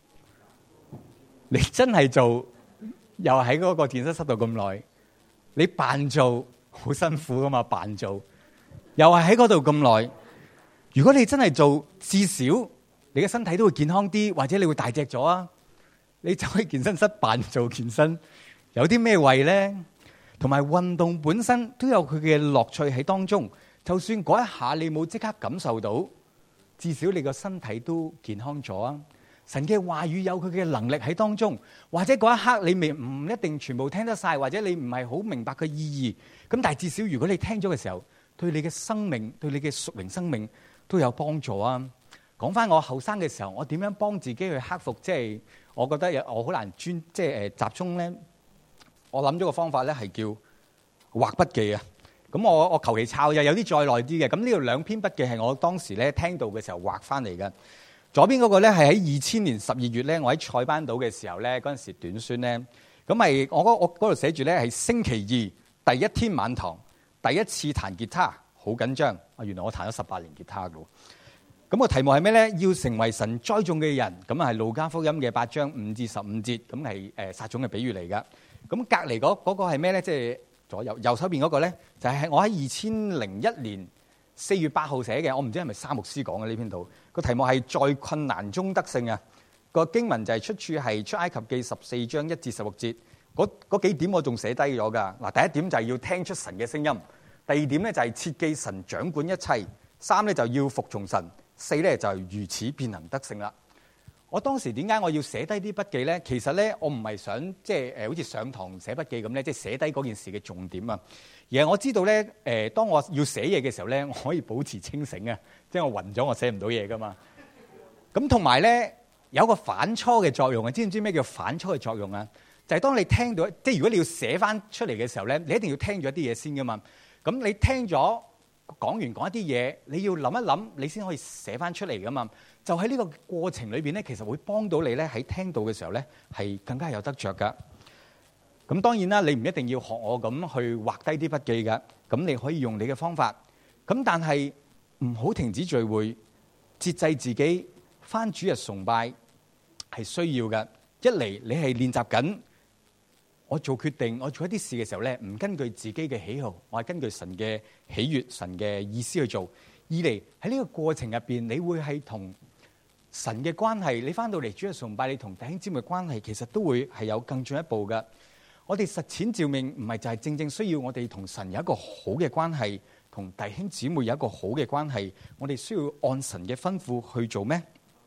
你真係做，又喺嗰個健身室度咁耐，你扮做好辛苦噶嘛？扮做又係喺嗰度咁耐。如果你真係做，至少你嘅身體都會健康啲，或者你會大隻咗啊！你走去健身室扮做健身，有啲咩謂呢？同埋運動本身都有佢嘅樂趣喺當中。就算嗰一下你冇即刻感受到，至少你個身體都健康咗啊！神嘅話語有佢嘅能力喺當中，或者嗰一刻你未唔一定全部聽得晒，或者你唔係好明白佢意義。咁但係至少如果你聽咗嘅時候，對你嘅生命、對你嘅屬靈生命都有幫助啊！講翻我後生嘅時候，我點樣幫自己去克服？即係我覺得我好難集中咧。我諗咗個方法咧，係叫畫筆記啊。咁我求其抄，又有啲再耐啲嘅。咁呢度兩篇筆記係我當時咧聽到嘅時候畫翻嚟嘅。左邊嗰個咧係喺2000年12月咧，我喺塞班島嘅時候咧，嗰陣時短宣咧，咁係我嗰度寫住咧係星期二第一天晚堂，第一次彈吉他，好緊張啊！原來我彈咗18年吉他㗎。咁個題目係咩咧？要成為神栽種嘅人。咁係路加福音嘅8章5至15節，咁係撒種嘅比喻嚟噶。咁隔離嗰個係咩咧？即係左右手邊嗰個咧，就係我喺2001年4月8號寫嘅。我唔知係咪沙牧師講嘅呢篇道。個題目係在困難中得勝啊。個經文就係出處係出埃及記14章1至16節。嗰幾點我仲寫低咗噶。嗱，第一點就係要聽出神嘅聲音。第二點咧就係切記神掌管一切。3咧就要服從神。4咧就係如此便能得勝啦。我當時點解我要寫低啲筆記咧？其實咧我唔係想即係好似上堂寫筆記咁咧，即係寫低嗰件事嘅重點啊。而係我知道咧當我要寫嘢嘅時候咧，我可以保持清醒啊。即係我暈咗，我寫唔到嘢噶嘛。咁同埋咧有一個反芻嘅作用啊。知唔知咩叫反芻嘅作用啊？就係當你聽到即係如果你要寫翻出嚟嘅時候咧，你一定要聽咗一啲嘢先噶嘛。咁你聽咗講完講一啲嘢，你要諗一諗，你先可以寫翻出嚟噶嘛。就喺呢個過程裏邊咧，其實會幫到你咧喺聽到嘅時候咧，係更加有得着噶。咁當然啦，你唔一定要學我咁去畫低啲筆記噶。咁你可以用你嘅方法。咁但係唔好停止聚會，節制自己，返主日崇拜係需要嘅。一嚟你係練習緊，我做決定，我做一啲事嘅時候咧，唔根據自己嘅喜好，我係根據神嘅喜悅、神嘅意思去做。二嚟喺呢個過程入邊，你會係同神嘅關係，你翻到嚟主日崇拜，你同弟兄姊妹嘅關係，其實都會係有更進一步嘅。 我哋實踐召命唔係就係正正需要我哋同神有一個好嘅關係，同弟兄姊妹有一個好嘅關係，我哋需要按神嘅吩咐去做咩？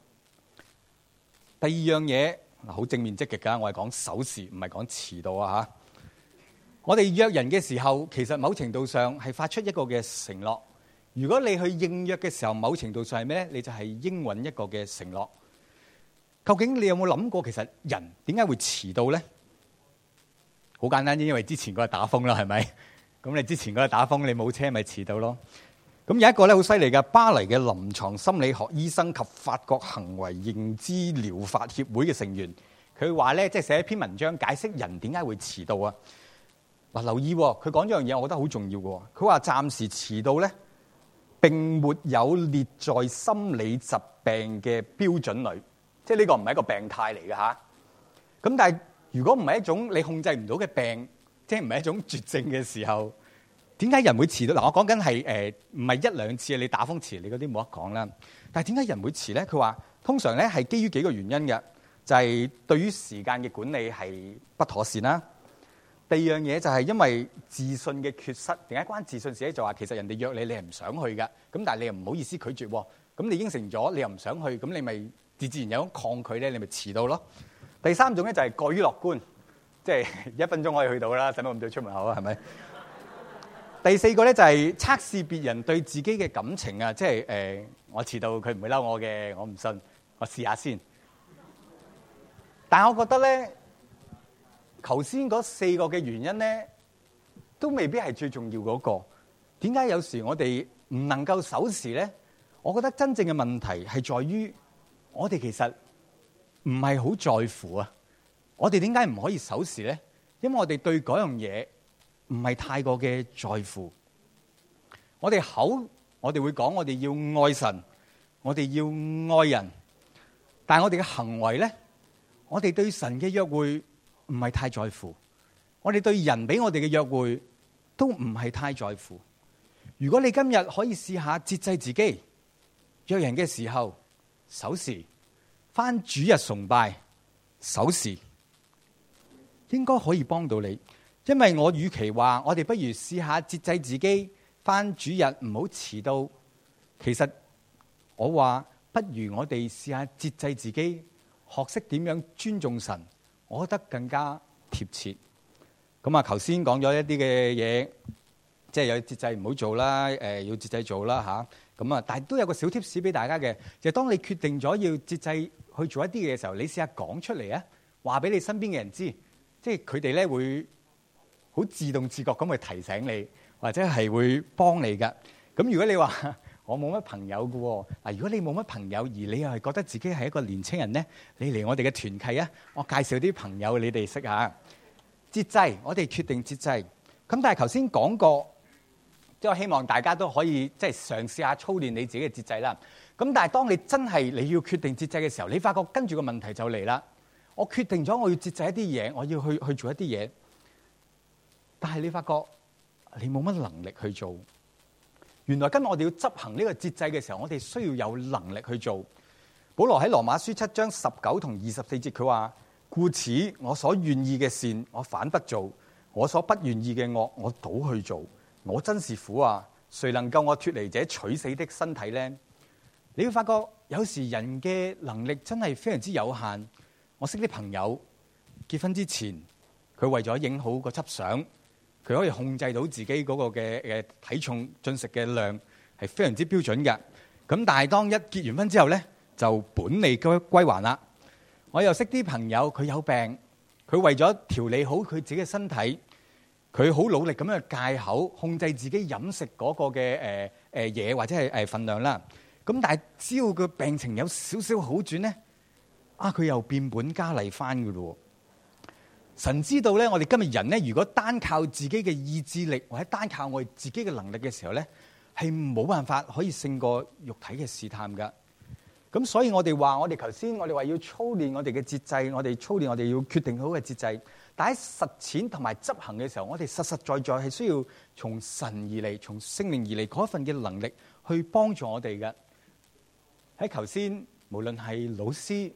第二樣嘢好正面積極㗎，我係講守時，唔係講遲到啊嚇！我哋約人嘅時候，其實某程度上係發出一個嘅承諾。如果你去應約嘅時候，某程度上係咩？你就係應允一個嘅承諾。究竟你有冇諗過，其實人點解會遲到咧？好簡單，因為之前嗰日打風啦，係咪？咁你之前嗰日打風，你冇車咪遲到咯。咁有一個咧好犀利嘅巴黎嘅臨床心理學醫生及法國行為認知療法協會嘅成員，佢話咧，即係寫一篇文章解釋人點解會遲到啊。嗱，留意佢講咗樣嘢，我覺得好重要嘅。佢話暫時遲到咧，並沒有列在心理疾病嘅標準裏，即係呢個唔係一個病態嚟嘅嚇。咁但係如果唔係一種你控制唔到嘅病，即係唔係一種絕症嘅時候，點解人會遲到？嗱，我講緊係唔係一兩次你打風遲，你嗰啲冇得講啦。但係點解人會遲咧？佢話通常咧係基於幾個原因嘅，就係對於時間嘅管理係不妥善啦。第二樣嘢就係因為自信嘅缺失。點解關自信事咧？就話其實人哋約你，你係唔想去嘅，咁但係你又唔好意思拒絕喎。咁你應承咗，你又唔想去，咁你咪自然有種抗拒咧，你咪遲到咯。第三種咧就係過於樂觀，即係1分鐘可以去到啦，使乜咁早出門口啊？係咪？第四個咧就係測試別人對自己嘅感情啊，即係我遲到佢唔會嬲我嘅，我唔信，我試下先。但係我覺得咧，頭先嗰4個嘅原因咧，都未必係最重要嗰個。點解有時我哋唔能夠守時咧？我覺得真正嘅問題係在於我哋其實唔係好在乎啊。我哋點解唔可以守時咧？因為我哋對嗰樣嘢唔係太過嘅在乎。我哋口我哋會講我哋要愛神，我哋要愛人，但係我哋嘅行為咧，我哋對神嘅約會唔係太在乎，我哋對人俾我哋嘅約會都唔係太在乎。如果你今日可以試下節制自己，約人嘅時候守時，返主日崇拜守時，應該可以幫到你。因為我與其話我哋不如試下節制自己，返主日唔好遲到，其實我話不如我哋試下節制自己，學識點樣尊重神，我覺得更加貼切。咁啊，頭先講咗一啲嘅嘢，即係有節制唔好做啦，要節制做啦嚇。咁啊，但係都有個小貼士俾大家嘅，就係當你決定咗要節制去做一啲嘢嘅時候，你試下講出嚟啊，話俾你身邊嘅人知，即係佢哋咧會好自動自覺咁去提醒你，或者係會幫你㗎。咁如果你話我冇乜朋友㗎喎，嗱，如果你冇乜朋友，而你又係覺得自己係一個年青人咧，你嚟我哋嘅團契啊，我介紹啲朋友你哋識下。節制，我哋決定節制。咁但係頭先講過，即係我希望大家都可以即係嘗試下操練你自己嘅節制啦。咁但係當你真係你要決定節制嘅時候，你發覺跟住個問題就嚟啦。我決定咗我要節制一啲嘢，我要去做一啲嘢，但係你發覺你冇乜能力去做。原來今日我哋要執行呢個節制嘅時候，我哋需要有能力去做。保羅喺羅馬書7章19同24節，佢話：故此我所願意嘅善，我反不做；我所不願意嘅惡，我倒去做。我真是苦啊！誰能夠我脫離這取死的身體呢？你會發覺有時人嘅能力真係非常之有限。我識啲朋友結婚之前，佢為咗影好個輯相，佢可以控制到自己嗰個嘅體重、進食嘅量係非常之標準嘅。咁但係當一結完婚之後咧，就本利歸還啦。我又識啲朋友，佢有病，佢為咗調理好佢自己嘅身體，佢好努力咁樣戒口，控制自己飲食嗰個嘅嘢或者係份量啦。咁但係只要個病情有少少好轉咧，佢又變本加厲翻㗎咯。神知道咧，我哋今日人咧，如果單靠自己嘅意志力或者單靠我哋自己嘅能力嘅時候咧，係冇辦法可以勝過肉體嘅試探噶。咁所以我哋話，我哋頭先我哋話要操練我哋嘅節制，我哋操練我哋要決定好嘅節制。但喺實踐同埋執行嘅時候，我哋實實在在係需要從神而嚟，從聖靈而嚟嗰一份嘅能力去幫助我哋嘅。喺頭先，無論係老師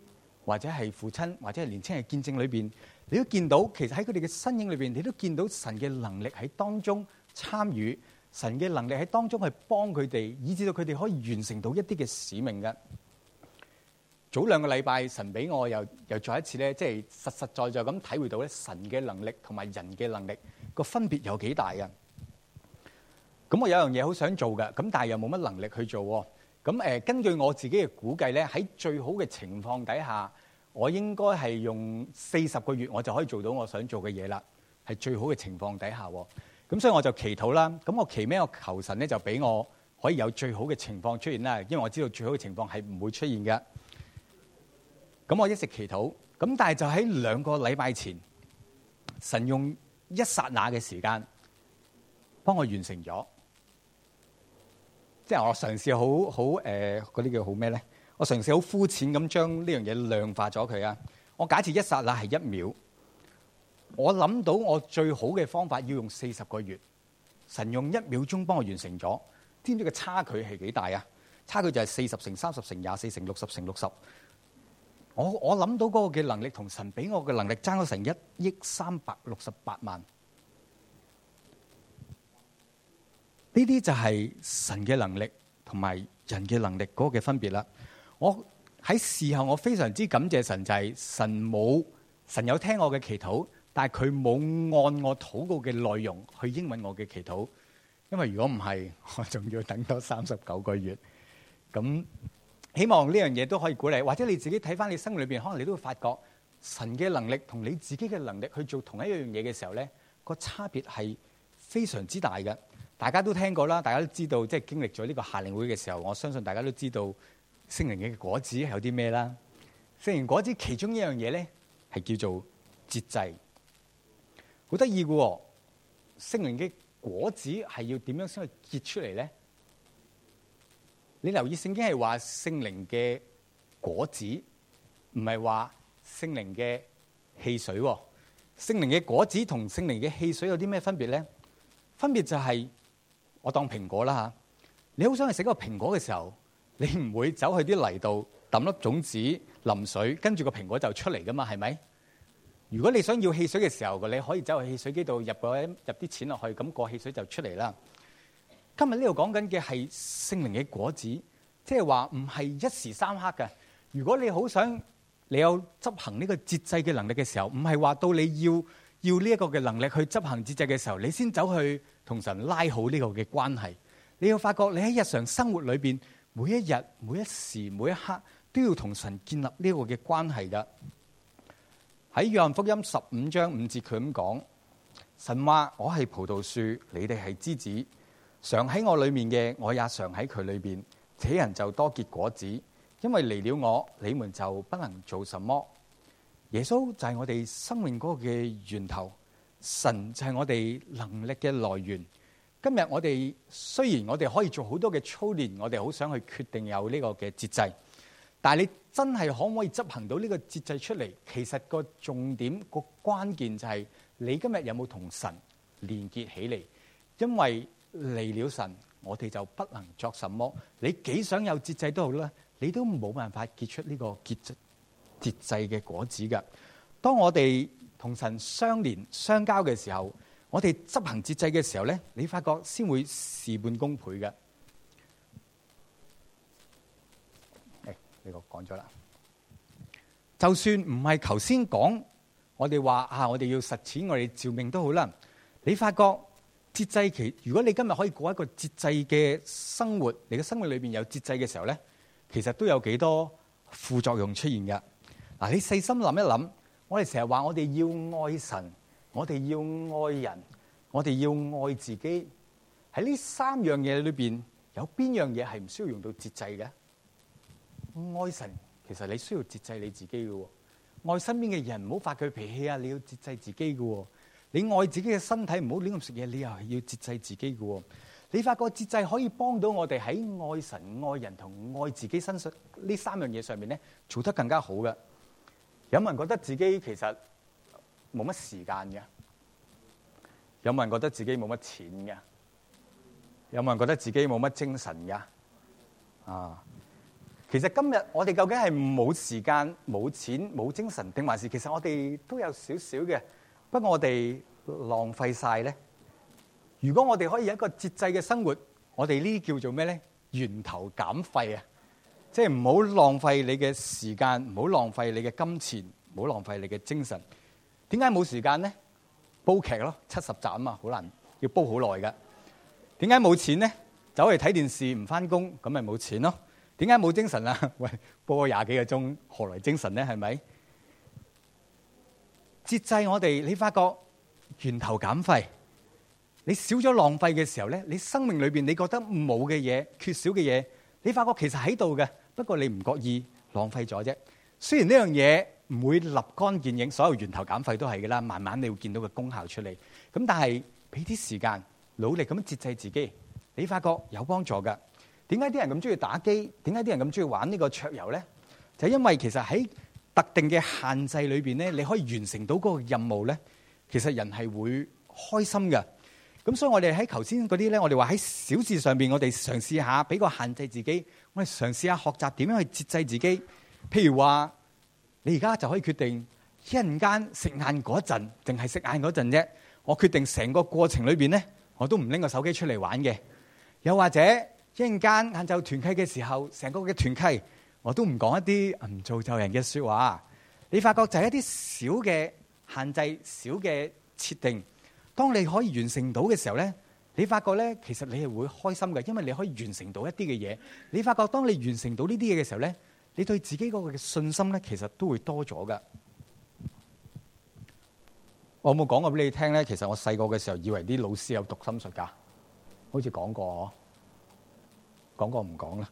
或者係父親或者係年青人嘅見證裏邊，你都見到其實喺佢哋嘅身影裏邊，你都見到神嘅能力喺當中參與，神嘅能力喺當中去幫佢哋，以至到佢哋可以完成到一啲嘅使命嘅。早2個禮拜，神俾我又再一次咧，即係實實在在咁體會到咧，神嘅能力同埋人嘅能力個分別有幾大嘅。咁我有樣嘢好想做嘅，咁但係又冇乜能力去做。咁根據我自己嘅估計咧，喺最好嘅情況底下，我應該係用40個月，我就可以做到我想做嘅嘢啦。係最好嘅情況底下，咁所以我就祈禱啦。咁我祈咩？我求神咧就俾我可以有最好嘅情況出現啦。因為我知道最好嘅情況係唔會出現嘅。咁我一直祈禱，咁但係就喺2個禮拜前，神用一剎那嘅時間幫我完成咗。即係我嘗試嗰啲叫好咩咧？我嘗試好膚淺咁將呢樣嘢量化咗佢啊！我假設一剎那係1秒，我諗到我最好嘅方法要用40個月，神用1秒鐘幫我完成咗。知唔知個差距係幾大啊？差距就係40乘30乘24乘60乘60。我諗到嗰個嘅能力同神俾我嘅能力爭咗成1億368萬。呢啲就係神嘅能力同埋人嘅能力嗰個嘅分別啦。我喺事後我非常之感謝神，就係神有聽我嘅祈禱，但係佢冇按我禱告嘅內容去應允我嘅祈禱。因為如果唔係，我仲要等多39個月。咁希望呢樣嘢都可以鼓勵，或者你自己睇翻你生活裏邊，可能你都會發覺神嘅能力同你自己嘅能力去做同一樣嘢嘅時候咧，個差別係非常之大嘅。大家都聽過啦，大家都知道，即係經歷咗呢個夏令會嘅時候，我相信大家都知道聖靈嘅果子係有啲咩啦。聖靈果子其中一樣嘢咧係叫做節制，好得意嘅喎。聖靈嘅果子係要點樣先去結出嚟咧？你留意聖經係話聖靈嘅果子，唔係話聖靈嘅汽水。聖靈嘅果子同聖靈嘅汽水有啲咩分別咧？分別就係我當蘋果啦嚇，你好想去食嗰個蘋果嘅時候，你唔會走去啲泥度揼粒種子淋水，跟住個蘋果就出嚟噶嘛，係咪？如果你想要汽水嘅時候，你可以走去汽水機度入啲錢落去，咁個汽水就出嚟啦。今日呢度講緊嘅係聖靈嘅果子，即係話唔係一時三刻嘅。如果你好想你有執行呢個節制嘅能力嘅時候，唔係話到你要呢一個嘅能力去執行節制嘅時候，你先走去同神拉好呢個嘅關係。你要發覺你喺日常生活裏邊，每一日、每一時、每一刻都要同神建立呢個嘅關係噶。喺約翰福音15章5節佢咁講：神話我係葡萄樹，你哋係枝子，常喺我裏面嘅，我也常喺佢裏邊，這人就多結果子，因為離了我，你們就不能做什麼。耶穌就係我哋生命嗰個嘅源頭，神就係我哋能力嘅來源。今日我哋雖然我哋可以做好多嘅操練，我哋好想去決定有呢個嘅節制，但係你真係可唔可以執行到呢個節制出嚟？其實個重點、個關鍵就係你今日有冇同神連結起嚟？因為離了神，我哋就不能作什麼。你幾想有節制都好啦，你都冇辦法結出呢個節制嘅果子噶。當我哋同神相連相交嘅時候，我哋執行節制嘅時候咧，你發覺先會事半功倍嘅。呢個講咗啦。就算唔係頭先講，我哋話我哋要實踐我哋召命都好啦。你發覺節制如果你今日可以過一個節制嘅生活，你嘅生活裏邊有節制嘅時候咧，其實都有幾多副作用出現嘅。嗱，你細心諗一諗，我哋成日話我哋要愛神，我哋要愛人，我哋要愛自己。喺呢3樣嘢裏邊，有邊樣嘢係唔需要用到節制嘅？愛神，其實你需要節制你自己嘅。愛身邊嘅人，唔好發佢脾氣啊！你要節制自己嘅。你愛自己嘅身體，唔好亂咁食嘢，你又係要節制自己嘅。你發覺節制可以幫到我哋喺愛神、愛人同愛自己身上呢3樣嘢上面咧，做得更加好嘅。有冇人覺得自己其實冇乜時間嘅？有冇人覺得自己冇乜錢嘅？有冇人覺得自己冇乜精神嘅？ 其實今日我哋究竟係冇時間、冇錢、冇精神，定還是其實我哋都有少少嘅，不過我哋浪費晒咧？如果我哋可以有一個節制嘅生活，我哋呢啲叫做咩咧？源頭減廢啊！即係唔好浪費你嘅時間，唔好浪費你嘅金錢，唔好浪費你嘅精神。點解冇時間咧？煲劇咯，70集啊嘛，好難，要煲好耐噶。點解冇錢咧？走去睇電視唔翻工，咁咪冇錢咯。點解冇精神啊？喂，煲咗20幾個鐘，何來精神咧？係咪？節制我哋，你發覺源頭減廢，你少咗浪費嘅時候咧，你生命裏邊你覺得冇嘅嘢、缺少嘅嘢，你發覺其實喺度嘅，不過你唔覺意浪費咗啫。雖然呢樣嘢唔會立竿見影，所有源頭減廢都係嘅啦，慢慢你會見到個功效出嚟。咁但係俾啲時間，努力咁節制自己，你發覺有幫助噶。點解啲人咁中意打機？點解啲人咁中意玩呢個桌遊咧？就係因為其實喺特定嘅限制裏邊咧，你可以完成到嗰個任務咧，其實人係會開心嘅。咁所以我哋喺頭先嗰啲咧，我哋話喺小事上邊，我哋嘗試下俾個限制自己，我哋嘗試下學習點樣去節制自己。譬如話，你而家就可以決定一陣間食晏嗰陣，淨係食晏嗰陣啫。我決定成個過程裏邊咧，我都唔拎個手機出嚟玩嘅。又或者一陣間晏晝團契嘅時候，成個嘅團契我都唔講一啲唔造就人嘅説話。你發覺就係一啲小嘅限制、小嘅設定。當你可以完成到嘅時候咧，你發覺咧，其實你係會開心嘅，因為你可以完成到一啲嘅嘢。你發覺當你完成到呢啲嘢嘅時候咧，你對自己嗰個嘅信心咧，其實都會多咗噶。我有冇講過俾你聽咧？其實我細個嘅時候以為啲老師有讀心術噶，好似講過，講過唔講啦？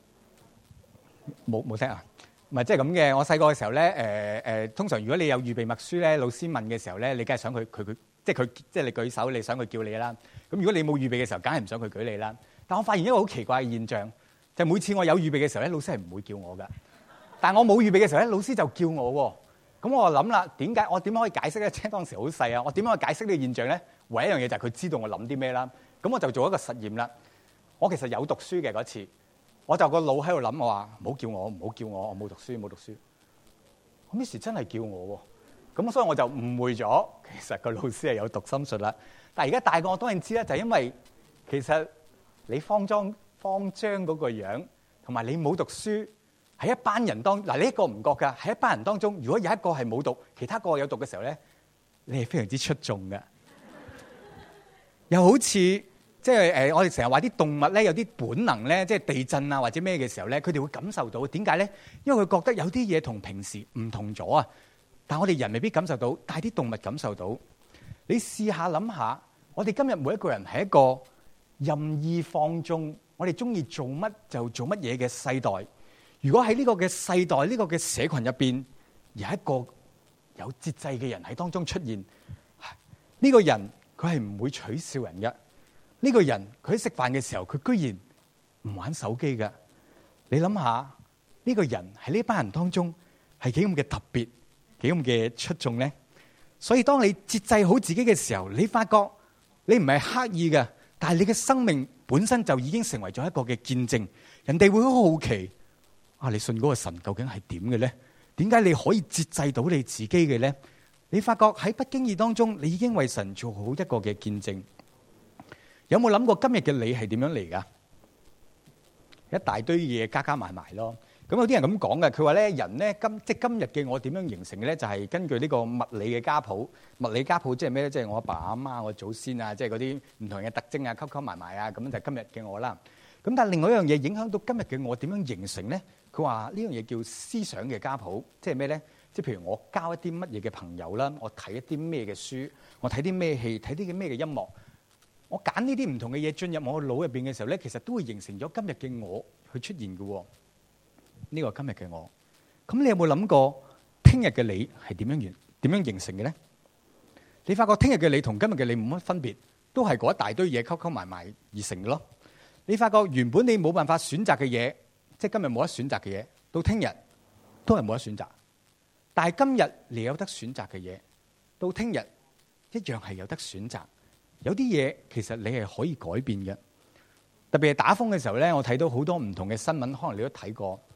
冇聽啊？唔係即係咁嘅。我細個嘅時候咧，通常如果你有預備默書咧，老師問嘅時候咧，你梗係想佢即係你舉手，你想佢叫你啦。咁如果你冇預備嘅時候，梗係唔想佢舉你啦。但我發現一個好奇怪嘅現象，就係每次我有預備嘅時候咧，老師係唔會叫我噶。但係我冇預備嘅時候咧，老師就叫我喎。咁我就諗啦，點解我點樣可以解釋咧？即係當時好細啊，我點樣去解釋呢個現象咧？唯一一樣嘢就係佢知道我諗啲咩啦。咁我就做一個實驗啦。我其實有讀書嘅嗰次，我就個腦喺度諗，我話唔好叫我，唔好叫我，我冇讀書，冇讀書。咁於是真係叫我喎。咁所以我就誤會咗，其實個老師係有讀心術啦。但係而家大個我當然知啦，就係因為其實你慌張嗰個樣，同埋你冇讀書，喺一班人當嗱，你一個唔覺㗎，喺一班人當中，如果有一個係冇讀，其他個有讀嘅時候咧，你係非常之出眾嘅。又好似即係我哋成日話啲動物咧有啲本能咧，即係地震啊或者咩嘅時候咧，佢哋會感受到。點解咧？因為佢覺得有啲嘢同平時唔同咗啊。但我哋人未必感受到，但係啲動物感受到。你試下諗下，我哋今日每一個人係一個任意放縱，我哋中意做乜就做乜嘢嘅世代。如果喺呢個嘅世代，呢個嘅社群入邊有一個有節制嘅人喺當中出現，呢個人佢係唔會取笑人嘅。呢個人佢喺食飯嘅時候，佢居然唔玩手機嘅。你諗下，呢個人喺呢班人當中係幾咁嘅特別，幾咁嘅出眾咧？所以當你節制好自己嘅時候，你發覺你唔係刻意嘅，但係你嘅生命本身就已經成為咗一個嘅見證。人哋會好好奇啊，你信嗰個神究竟係點嘅咧？點解你可以節制到你自己嘅咧？你發覺喺不經意當中，你已經為神做好一個嘅見證。有冇諗過今日嘅你係點樣嚟噶？一大堆嘢加埋埋咯。咁有啲人咁講嘅，佢話咧，人咧今日嘅我點樣形成嘅咧？就係根據呢個物理嘅家譜。物理家譜即係咩咧？即係我阿爸阿媽、我祖先啊，即係嗰啲唔同嘅特徵啊，溝埋埋啊，咁就係今日嘅我啦。咁但係另外一樣嘢影響到今日嘅我點樣形成咧？佢話呢樣嘢叫思想嘅家譜，即係咩咧？即係譬如我交一啲乜嘢嘅朋友啦，我睇一啲咩嘅書，我睇啲咩戲，睇啲咩嘅音樂，我揀呢啲唔同嘅嘢進入我個腦入邊嘅時候咧，其實都會形成咗今日嘅我去出現嘅。呢個今日嘅我，咁你有冇諗過聽日嘅你係點樣形成嘅咧？你發覺聽日嘅你同今日嘅你冇乜分別，都係嗰一大堆嘢溝埋埋而成嘅咯。你發覺原本你冇辦法選擇嘅嘢，即係今日冇得選擇嘅嘢，到聽日都係冇得選擇。但係今日你有得選擇嘅嘢，到聽日一樣係有得選擇。有啲嘢其實你係可以改變嘅。特別係打風嘅時候咧，我睇到好多唔同嘅新聞，可能你都睇過。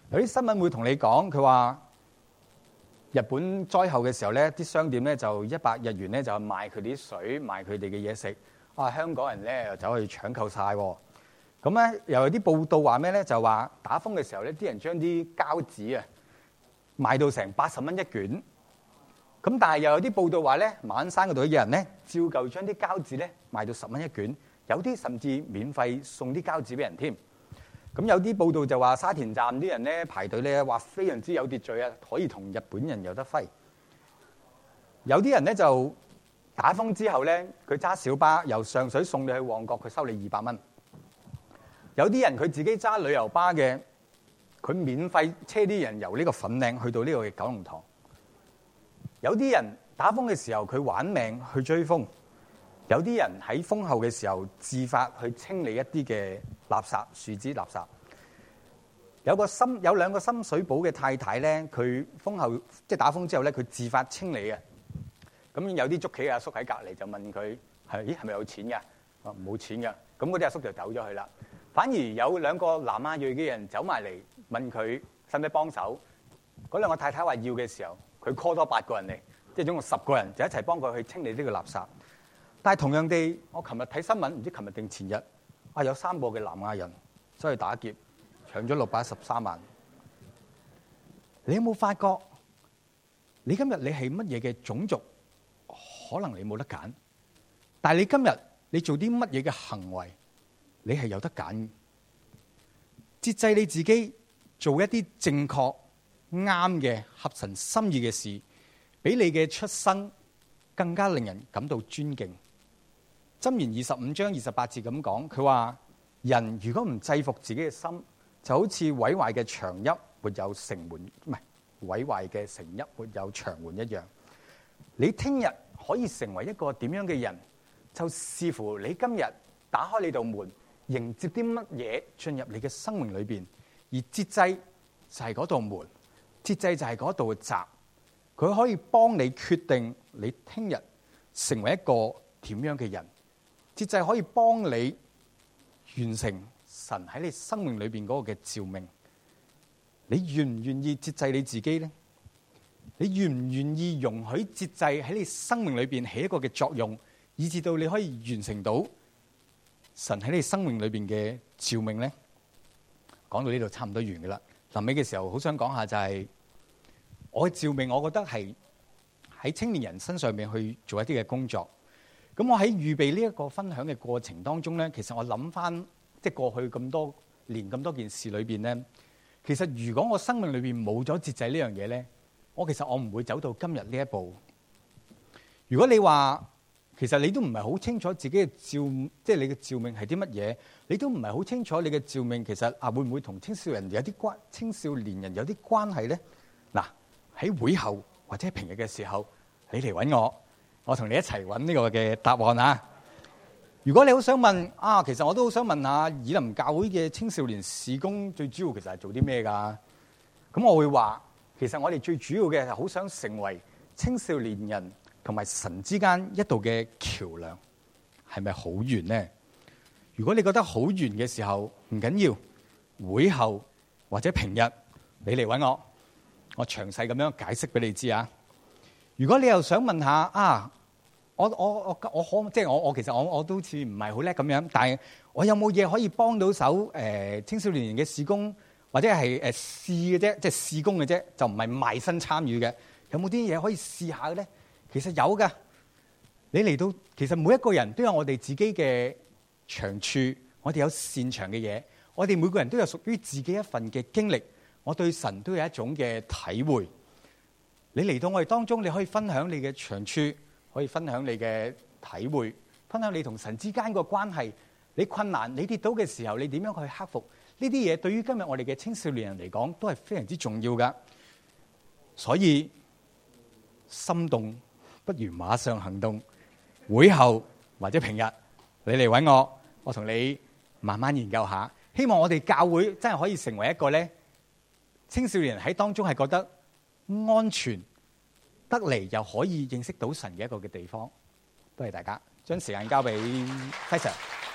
有啲新聞會同你講，佢話日本災後嘅時候咧，啲商店咧就100日元咧就賣佢啲水，賣佢哋嘅嘢食。香港人咧又走去搶購晒。咁咧又有啲報道話咩咧？就話打風嘅時候咧，啲人將啲膠紙啊賣到成80蚊一卷。咁但係又有啲報道話咧，馬鞍山嗰度嘅人咧，照舊將啲膠紙咧賣到10蚊一卷，有啲甚至免費送啲膠紙俾人添。咁有啲報道就話沙田站啲人咧排隊咧，話非常之有秩序啊，可以同日本人有得揮。有啲人咧就打風之後咧，佢揸小巴由上水送你去旺角，佢收你200蚊。有啲人佢自己揸旅遊巴嘅，佢免費車啲人由呢個粉嶺去到呢個嘅九龍塘。有啲人打風嘅時候，佢玩命去追風；有啲人喺風後嘅時候自發去清理一啲嘅垃圾、樹枝垃圾。有兩個深水埗嘅太太咧，佢風後即係打風之後咧，佢自發清理嘅。咁有啲捉棋嘅阿叔喺隔離就問佢：係咪有錢㗎？冇錢㗎。咁嗰啲阿叔就走咗去啦。反而有兩個南亞裔嘅人走埋嚟問佢使唔使幫手。嗰兩個太太話要嘅時候，佢 call 多8個人嚟，即係總共10個人就一齊幫佢去清理呢個垃圾。但係同樣地，我琴日睇新聞，唔知琴日定前日，有3個嘅南亞人走去打劫，搶咗613萬。你有冇發覺？你今日你係乜嘢嘅種族？可能你冇得揀，但係你今日你做啲乜嘢嘅行為，你係有得揀。節制你自己，做一啲正確、啱嘅、合神心意嘅事，比你嘅出生更加令人感到尊敬。箴言25章28節咁講，佢話：人如果唔制服自己嘅心，就好似毀壞嘅牆邑沒有城門，唔係毀壞嘅城邑沒有牆門一樣。你聽日可以成為一個點樣嘅人，就視乎你今日打開你道門，迎接啲乜嘢進入你嘅生命裏邊。而節制就係嗰道門，節制就係嗰道閘，佢可以幫你決定你聽日成為一個點樣嘅人。節制可以幫你完成神喺你生命裏邊嗰個嘅召命。你願唔願意節制你自己呢？你願唔願意容許節制喺你生命裏邊起一個嘅作用，以至到你可以完成到神喺你生命裏邊嘅召命呢？講到呢度差唔多完噶啦，臨尾嘅時候好想講下就係我嘅召命，我覺得係喺青年人身上面去做一啲嘅工作。咁我喺預備呢一個分享嘅過程當中呢，其實我諗翻即係過去咁多年咁多件事裏邊呢，其實如果我生命裏邊冇咗節制呢樣嘢呢，其實我唔會走到今日呢一步。如果你話其實你都唔係好清楚自己嘅召，即係你嘅召命係啲乜嘢，你都唔係好清楚你嘅召命其實會唔會同青少年有啲關係呢？嗱，喺會後或者平日嘅時候，你嚟揾我同你一齊揾呢個嘅答案啊！如果你好想問其實我都好想問下以琳教會嘅青少年事工最主要其實係做啲咩㗎？咁我會話，其實我哋最主要嘅係好想成為青少年人同埋神之間一道嘅橋樑，係咪好遠呢？如果你覺得好遠嘅時候，唔緊要，會後或者平日你嚟揾我詳細咁樣解釋俾你知啊！如果你又想問下我其實我都似唔係好叻咁樣，但係我有冇嘢可以幫到手青少年人嘅事工，或者係試嘅啫，即係試工嘅啫，就唔係賣身參與嘅。有冇啲嘢可以試下嘅咧？其實有㗎。你嚟到，其實每一個人都有我哋自己嘅長處，我哋有擅長嘅嘢，我哋每個人都有屬於自己一份嘅經歷，我對神都有一種嘅體會。你嚟到我哋當中，你可以分享你嘅長處，可以分享你嘅體會，分享你同神之間個關係。你困難，你跌倒嘅時候，你點樣去克服？呢啲嘢對於今日我哋嘅青少年人嚟講，都係非常之重要噶。所以心動不如馬上行動。會後或者平日，你嚟揾我同你慢慢研究下。希望我哋教會真係可以成為一個咧，青少年人喺當中係覺得安全得嚟，又可以認識到神嘅一個嘅地方。多謝大家，將時間交俾輝 Sir。